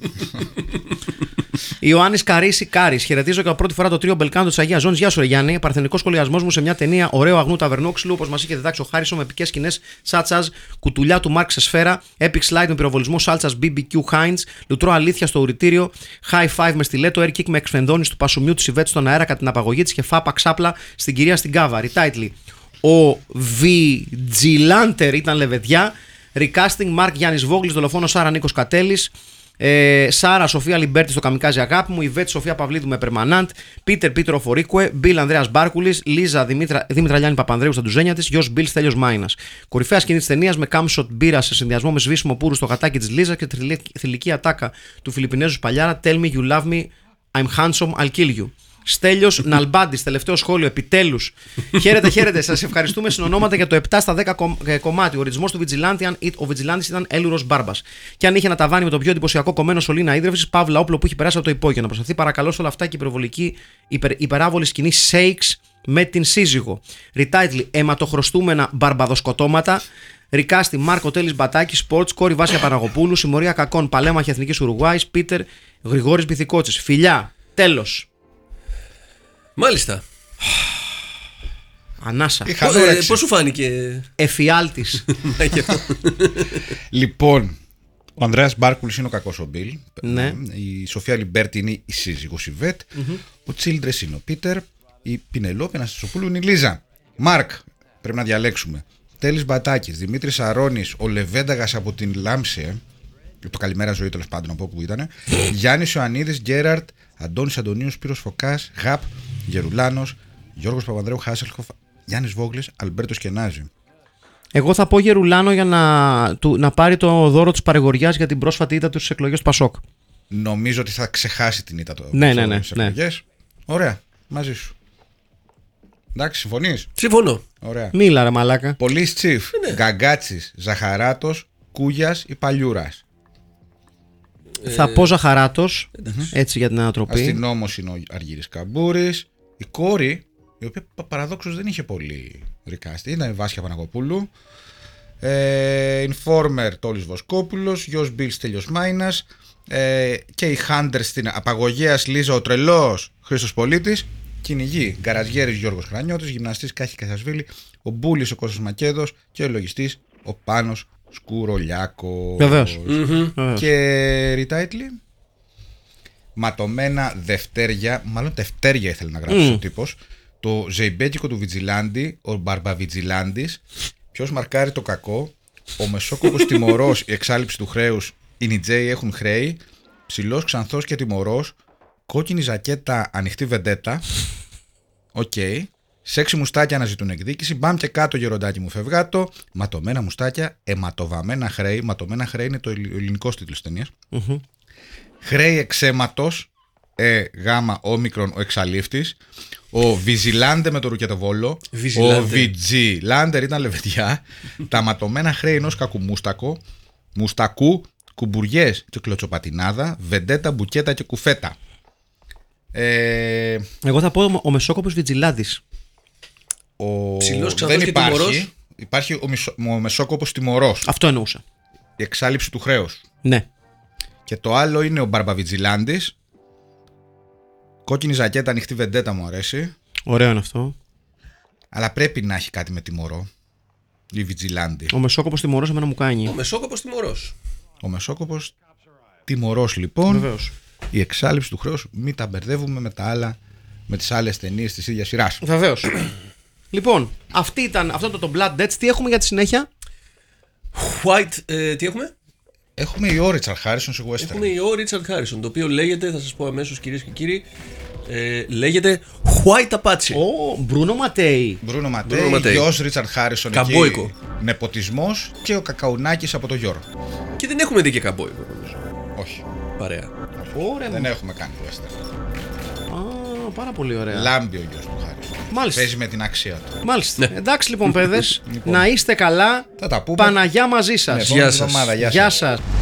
Speaker 3: Ιωάννης Καρύση Κάρης. Χαιρετίζω για πρώτη φορά το τρίο Μπελκάντο της Αγίας Ζώνης. Γεια σου, ρε Γιάννη. Παρθενικός σχολιασμός μου σε μια ταινία ωραίο αγνού ταβερνόξυλου, όπως μας είχε διδάξει ο Χάρισον, με επικές σκηνές σάτσας, κουτουλιά του Μάρκ σε σφαίρα, epic slide με πυροβολισμό σάλτσας BBQ Heinz, λουτρό αλήθεια στο ουρητήριο, high five με στιλέτο, air kick με εξφενδόνης του πασουμιού της Ιβέτ στον αέρα κατά την απαγωγή της και φάπα ξάπλα στην κυρία στην Κάβα. Retitle. Ο Vigilante ήταν λεβεδιά. Recasting Mark Γιάννης Βόγλης, δολοφόνο Σάρα Νίκος Κατέλης. Σάρα Σοφία Λιμπέρτη στο Καμικάζι Αγάπη μου. Ιβέτ Σοφία Παυλίδου με Περμανάντ. Πίτερ Πίτρο Φορίκουε. Μπιλ Ανδρέας Μπάρκουλης. Λίζα Δήμητρα Λιάννη Παπανδρέου στα ντουζένια της. Γιος Μπιλ Στέλιος Μάινας. Κορυφαία σκηνή της ταινίας με κάμσοτ μπύρα σε συνδυασμό με σβήσιμο πούρου στο γατάκι της Λίζα και θηλυκή ατάκα του Φιλιππινέζου Σπαλιάρα. Tell me you love me, I'm handsome, I'll kill you. Στέλιος Ναλμπάντης, τελευταίο σχόλιο, επιτέλους. Χαίρετε, σας ευχαριστούμε συνονόματα για το 7 στα 10 κομμάτι. Ο ορισμός του ο Βιτζιλάντης ήταν Έλουρος Μπάρμπας. Και αν είχε να ταβάνει με το πιο εντυπωσιακό κομμένο σωλήνα ίδρυυσης, παύλα όπλο που έχει περάσει από το υπόγειο. Να προσταθεί παρακαλώ σε όλα αυτά και η υπεράβολη σκηνή Shakes με την σύζυγο. Retitle αιματοχρωστούμενα μπαρμπαδοσκοτώματα. Ρικάστη Μάρκο Τέλης Μπατάκη, Sports, Κόρη Βάσια Παναγοπούλου, Συμμορία Κακών Παλέμαχη Εθνικής Ουρουγουάης, Πίτερ Γρηγόρης Μπιθικότσης. Φιλιά, τέλος.
Speaker 5: Μάλιστα.
Speaker 3: Ανάσα.
Speaker 5: Πώς σου φάνηκε?
Speaker 3: Εφιάλτης.
Speaker 4: Λοιπόν, ο Ανδρέας Μπάρκουλης είναι ο κακός ο Μπιλ.
Speaker 3: Ναι.
Speaker 4: Η Σοφία Λιμπέρτη είναι η σύζυγος Ιβέτ. Ο Τσίλντρες είναι ο Πίτερ. Η Πινελόπη Αναστασοπούλου είναι η Λίζα. Μάρκ, πρέπει να διαλέξουμε. Τέλης Μπατάκης, Δημήτρης Αρώνης, ο Λεβένταγας από την Λάμψη. Το καλημέρα ζωή τέλος πάντων από όπου ήταν. Γιάννης Ιωαννίδης, Γκέραρτ, Αντώνης Αντωνίου, Σπύρος Φωκάς, Γαπ, Γερουλάνος, Γιώργος Παπανδρέου, Χάσελχοφ, Γιάννης Βόγλης, Αλμπέρτος Κενάζη.
Speaker 3: Εγώ θα πω Γερουλάνο για να πάρει το δώρο της παρηγοριάς για την πρόσφατη ήττα του στις εκλογές του Πασόκ.
Speaker 4: Νομίζω ότι θα ξεχάσει την ήττα του
Speaker 3: στις
Speaker 4: εκλογές. Ωραία, μαζί σου. Εντάξει, συμφωνείς?
Speaker 5: Συμφωνώ.
Speaker 4: Ωραία.
Speaker 3: Μίλα ρε μαλάκα.
Speaker 4: Πολύς Τσίφ, Γκαγκάτσης, Ζαχαράτος, Κούγιας ή Παλιούρας.
Speaker 3: Θα πω Ζαχαράτος, έτσι για την ανατροπή.
Speaker 4: Αστυνόμος είναι ο Αργύρης Καμπούρης. Η κόρη, η οποία παραδόξως δεν είχε πολύ ρικάστη, ήταν η Βάσια Παναγοπούλου. Informer Τόλης Βοσκόπουλος, γιος Μπιλ Στέλιος Μάινας. Και η Χάντερ στην απαγωγέας Λίζα ο Τρελός Χρήστος Πολίτης. Κυνηγή Γκαραζιέρης Γιώργος Χρανιώτης, γυμναστής Κάχη Κασιασβίλη, ο Μπούλης ο Κώστας Μακέδος και ο λογιστής ο Πάνος Σκουρολιάκος.
Speaker 3: Βεβαίως.
Speaker 4: Και ριτάιτλι ματωμένα δευτέρια, μάλλον τευτέρια ήθελε να γράψει ο τύπος. Το ζεϊμπέκικο του Βιτζιλάντη, ο Μπαρμπαβιτζιλάντης. Ποιος μαρκάρει το κακό? Ο Μεσόκοπος τιμωρός, η εξάλειψη του χρέους. Οι Νιτζέοι έχουν χρέη. Ψηλός ξανθός και τιμωρός. Κόκκινη ζακέτα, ανοιχτή βεντέτα. Οκ. Σεξι μουστάκια αναζητούν εκδίκηση. Μπαμ και κάτω γεροντάκι μου φευγάτο. Ματωμένα μουστάκια, αιματοβαμμένα χρέη. Ματωμένα χρέη είναι το ελληνικό τίτλο της ταινίας. Χρέη εξαίματος. Γάμα όμικρον ο εξαλήφτης. Ο Βιζιλάντε με το ρουκετοβόλο. Ο Βιτζιλάντερ ήταν λεβεντιά. Τα ματωμένα χρέη ενός μουστακού. Κουμπουριές και κλωτσοπατινάδα. Βεντέτα, μπουκέτα και κουφέτα.
Speaker 3: Εγώ θα πω ο Μεσόκοπος Βιτζιλάντης.
Speaker 5: Ψηλός ξανθός και τιμωρός.
Speaker 4: Υπάρχει ο Μεσόκοπος τιμωρός.
Speaker 3: Αυτό εννοούσα.
Speaker 4: Η εξάλειψη του χρέους.
Speaker 3: Ναι.
Speaker 4: Και το άλλο είναι ο Μπαρμπαβιτζιλάντης. Κόκκινη ζακέτα, ανοιχτή βεντέτα μου αρέσει.
Speaker 3: Ωραίο είναι αυτό.
Speaker 4: Αλλά πρέπει να έχει κάτι με τιμωρό. Η Βιτζιλάντη.
Speaker 3: Ο Μεσόκοπος τιμωρός εμένα μου κάνει.
Speaker 5: Ο Μεσόκοπος τιμωρός.
Speaker 4: Ο Μεσόκοπος τιμωρός λοιπόν.
Speaker 3: Βεβαίως.
Speaker 4: Η εξάλειψη του χρέους, μην τα μπερδεύουμε με τις άλλες ταινίες της ίδιας σειράς.
Speaker 3: Βεβαίως. Λοιπόν, αυτό ήταν το Blood Debts. Τι έχουμε για τη συνέχεια?
Speaker 5: Τι έχουμε?
Speaker 4: Έχουμε η ο Ρίτσαρντ Χάρισον σε western.
Speaker 5: Έχουμε η ο Ρίτσαρντ Χάρισον, το οποίο λέγεται, θα σας πω αμέσως κυρίες και κύριοι, λέγεται White Apache.
Speaker 3: Μπρούνο Ματέι.
Speaker 4: Μπρούνο Ματέι, γιος Ρίτσαρντ Χάρισον.
Speaker 5: Καμπόικο.
Speaker 4: Νεποτισμός και ο Κακαουνάκης από το Γιώργο.
Speaker 5: Και δεν έχουμε δει και καμπόικο.
Speaker 4: Όχι.
Speaker 5: Παρέα.
Speaker 3: Ωραία.
Speaker 4: Δεν έχουμε κάνει western.
Speaker 3: πάρα πολύ ωραία.
Speaker 4: Λάμπει ο γιος του Χάρισον.
Speaker 3: Μάλιστα.
Speaker 4: Παίζει με την αξία του.
Speaker 3: Μάλιστα. Εντάξει λοιπόν, παιδες,
Speaker 4: Λοιπόν.
Speaker 3: να είστε καλά.
Speaker 4: Θα τα πούμε.
Speaker 3: Παναγιά μαζί σας.
Speaker 4: Επόμενη
Speaker 5: Γεια σας.
Speaker 4: εβδομάδα.
Speaker 3: Γεια σας.